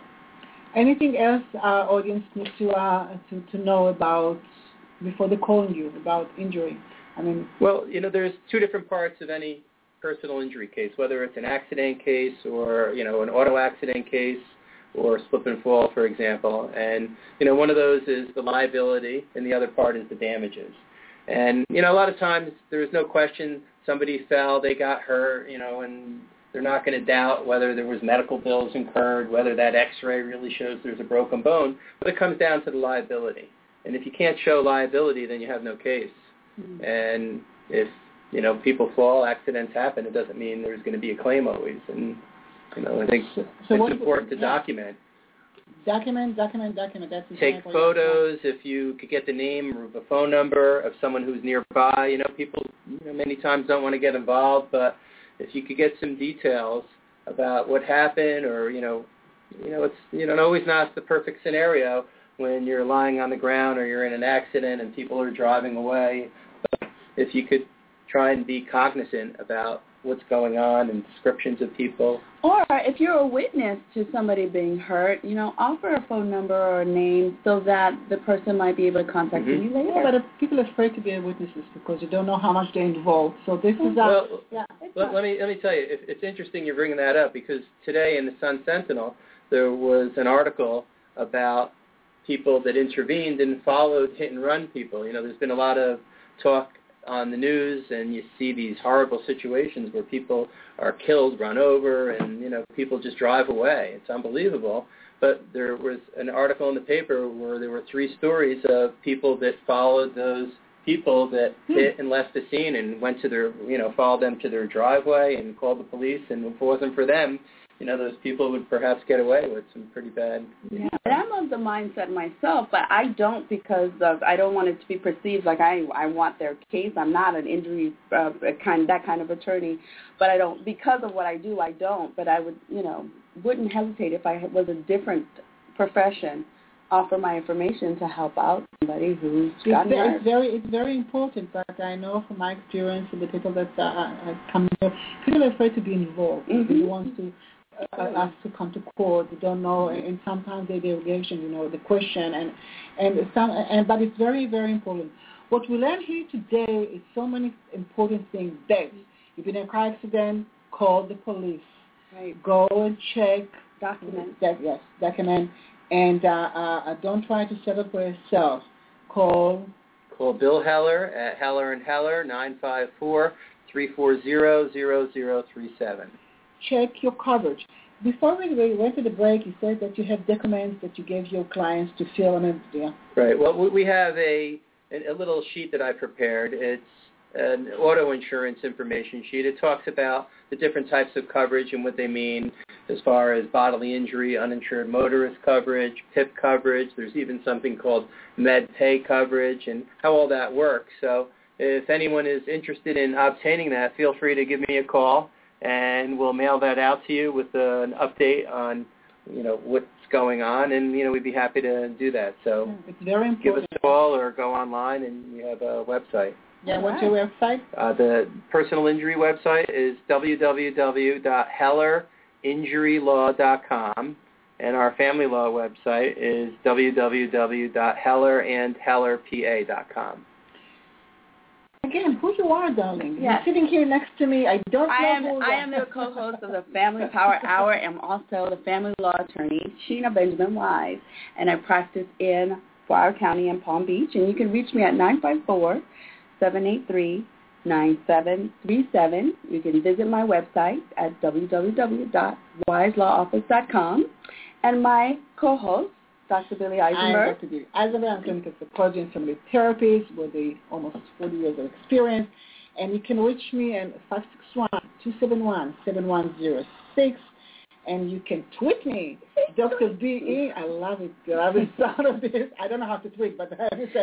Anything else our audience needs to, uh, to, to know about before they're calling you about injury? I mean, well, you know, there's two different parts of any personal injury case, whether it's an accident case or, you know, an auto accident case or slip and fall, for example. And, you know, one of those is the liability and the other part is the damages. And, you know, a lot of times there's no question somebody fell, they got hurt, you know, and they're not going to doubt whether there was medical bills incurred, whether that x-ray really shows there's a broken bone, but it comes down to the liability. And if you can't show liability, then you have no case. Mm-hmm. And if, you know, people fall, accidents happen, it doesn't mean there's going to be a claim always. And, you know, I think so, so it's important to yeah. document. Document, document, document. That's Take photos. If you could get the name or the phone number of someone who's nearby. You know, people you know, many times don't want to get involved, but if you could get some details about what happened, or you know, you know, it's you know, always not the perfect scenario when you're lying on the ground or you're in an accident and people are driving away. But if you could try and be cognizant about what's going on and descriptions of people. Or if you're a witness to somebody being hurt, you know, offer a phone number or a name so that the person might be able to contact mm-hmm. you later. Yeah, but if people are afraid to be witnesses because you don't know how much they're involved. So this is a, well, yeah. Let, let me let me tell you, it, it's interesting you're bringing that up because today in the Sun Sentinel there was an article about people that intervened and followed hit and run people. You know, there's been a lot of talk on the news, and you see these horrible situations where people are killed, run over, and, you know, people just drive away. It's unbelievable. But there was an article in the paper where there were three stories of people that followed those people that hit and left the scene and went to their, you know, followed them to their driveway and called the police. And if it wasn't for them, you know, those people would perhaps get away with some pretty bad. Yeah, and I'm of the mindset myself, but I don't because of I don't want it to be perceived like I I want their case. I'm not an injury uh, kind that kind of attorney, but I don't because of what I do. I don't, but I would you know wouldn't hesitate if I was a different profession. Offer my information to help out somebody who's gotten hurt. It's very, it's very important. But I know from my experience with the people that uh, come here, people are afraid to be involved. Mm-hmm. They want to uh, ask to come to court. They don't know, and sometimes they derogation, you know, the question, and and some, and but it's very, very important. What we learned here today is so many important things. That if you're in a car accident, call the police. Right. Go and check. Document. That, yes, document. And uh, uh, don't try to set up for yourself. Call. Call Bill Heller at Heller and Heller, nine five four, three four zero, zero zero three seven. Check your coverage. Before we went to the break, you said that you have documents that you gave your clients to fill in. Yeah. Right. Well, we have a, a little sheet that I prepared. It's an auto insurance information sheet. It talks about the different types of coverage and what they mean as far as bodily injury, uninsured motorist coverage, P I P coverage. There's even something called med pay coverage and how all that works. So if anyone is interested in obtaining that, feel free to give me a call, and we'll mail that out to you with an update on, you know, what's going on, and, you know, we'd be happy to do that. So it's very important. Give us a call or go online, and we have a website. Yeah, what's your website? Uh, the personal injury website is w w w dot heller injury law dot com, and our family law website is w w w dot heller and heller p a dot com. Again, who you are, darling? Yes. You're sitting here next to me. I don't I know am, who I am the co-host of the Family Power Hour and also the family law attorney, Sheena Benjamin Wise, and I practice in Broward County and Palm Beach. And you can reach me at nine five four, seven eight three, nine seven three seven. You can visit my website at w w w dot wise law office dot com. And my co-host, Doctor Billy Eisenberg. I'm Doctor Billy Eisenberg. I'm clinical psychologist and family therapist with the almost forty years of experience. And you can reach me at five six one, two seven one, seven one zero six. And you can tweet me, Doctor B E. I love it. I love the sound of this. I don't know how to tweet, but I have to say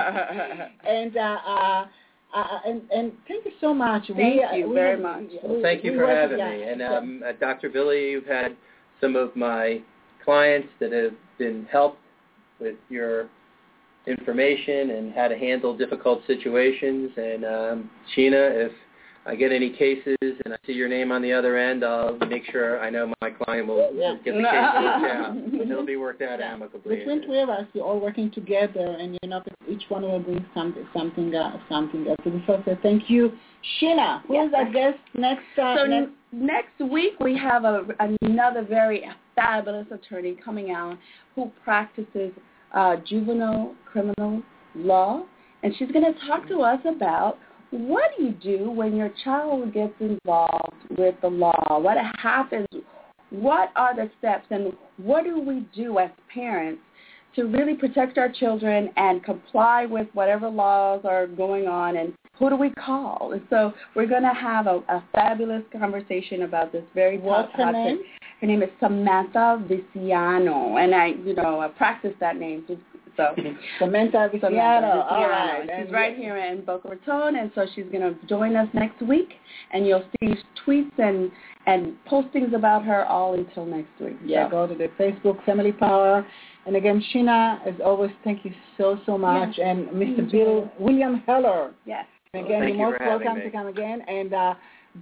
it. And, uh, uh, uh, and, and thank you so much. Thank we, you we very have, much. Well, we, thank you we for work, having yeah. me. And um, uh, Doctor Billy, you've had some of my clients that have been helped with your information and how to handle difficult situations. And um, Sheena, if I get any cases and I see your name on the other end, I'll make sure I know my client will Yeah. get the case worked out. It'll be worked out Yeah. amicably. Between three of us, we're all working together, and you know, each one will bring something, something, uh, something uh, to the surface. Thank you, Sheena. Who is our guest next? Uh, So next? next week we have a, another very fabulous attorney coming out who practices uh, juvenile criminal law, and she's going to talk to us about what do you do when your child gets involved with the law? What happens? What are the steps, and what do we do as parents to really protect our children and comply with whatever laws are going on, and who do we call? And so we're going to have a, a fabulous conversation about this very What's her topic. name? Her name is Samantha Viciano, and I, you know, I practice that name. So Samantha Viciano. Samantha All right. Viciano. She's And right here in Boca Raton, and so she's going to join us next week, and you'll see tweets and, and postings about her all until next week. Yeah, so. go to the Facebook Family Power. And again, Sheena, as always, thank you so, so much. Yes. And Mister Bill William Heller. Yes. And Well, again, thank you're you most for having welcome me. to come again. And uh,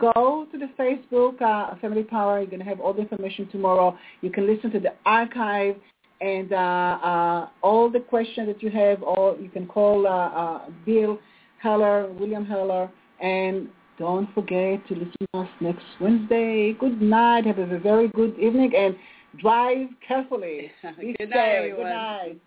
go to the Facebook uh, Family Power. You're going to have all the information tomorrow. You can listen to the archive. And uh, uh, all the questions that you have, or you can call uh, uh, Bill Heller, William Heller, and don't forget to listen to us next Wednesday. Good night. Have a very good evening, and drive carefully. Good Be night, safe. everyone. Good night.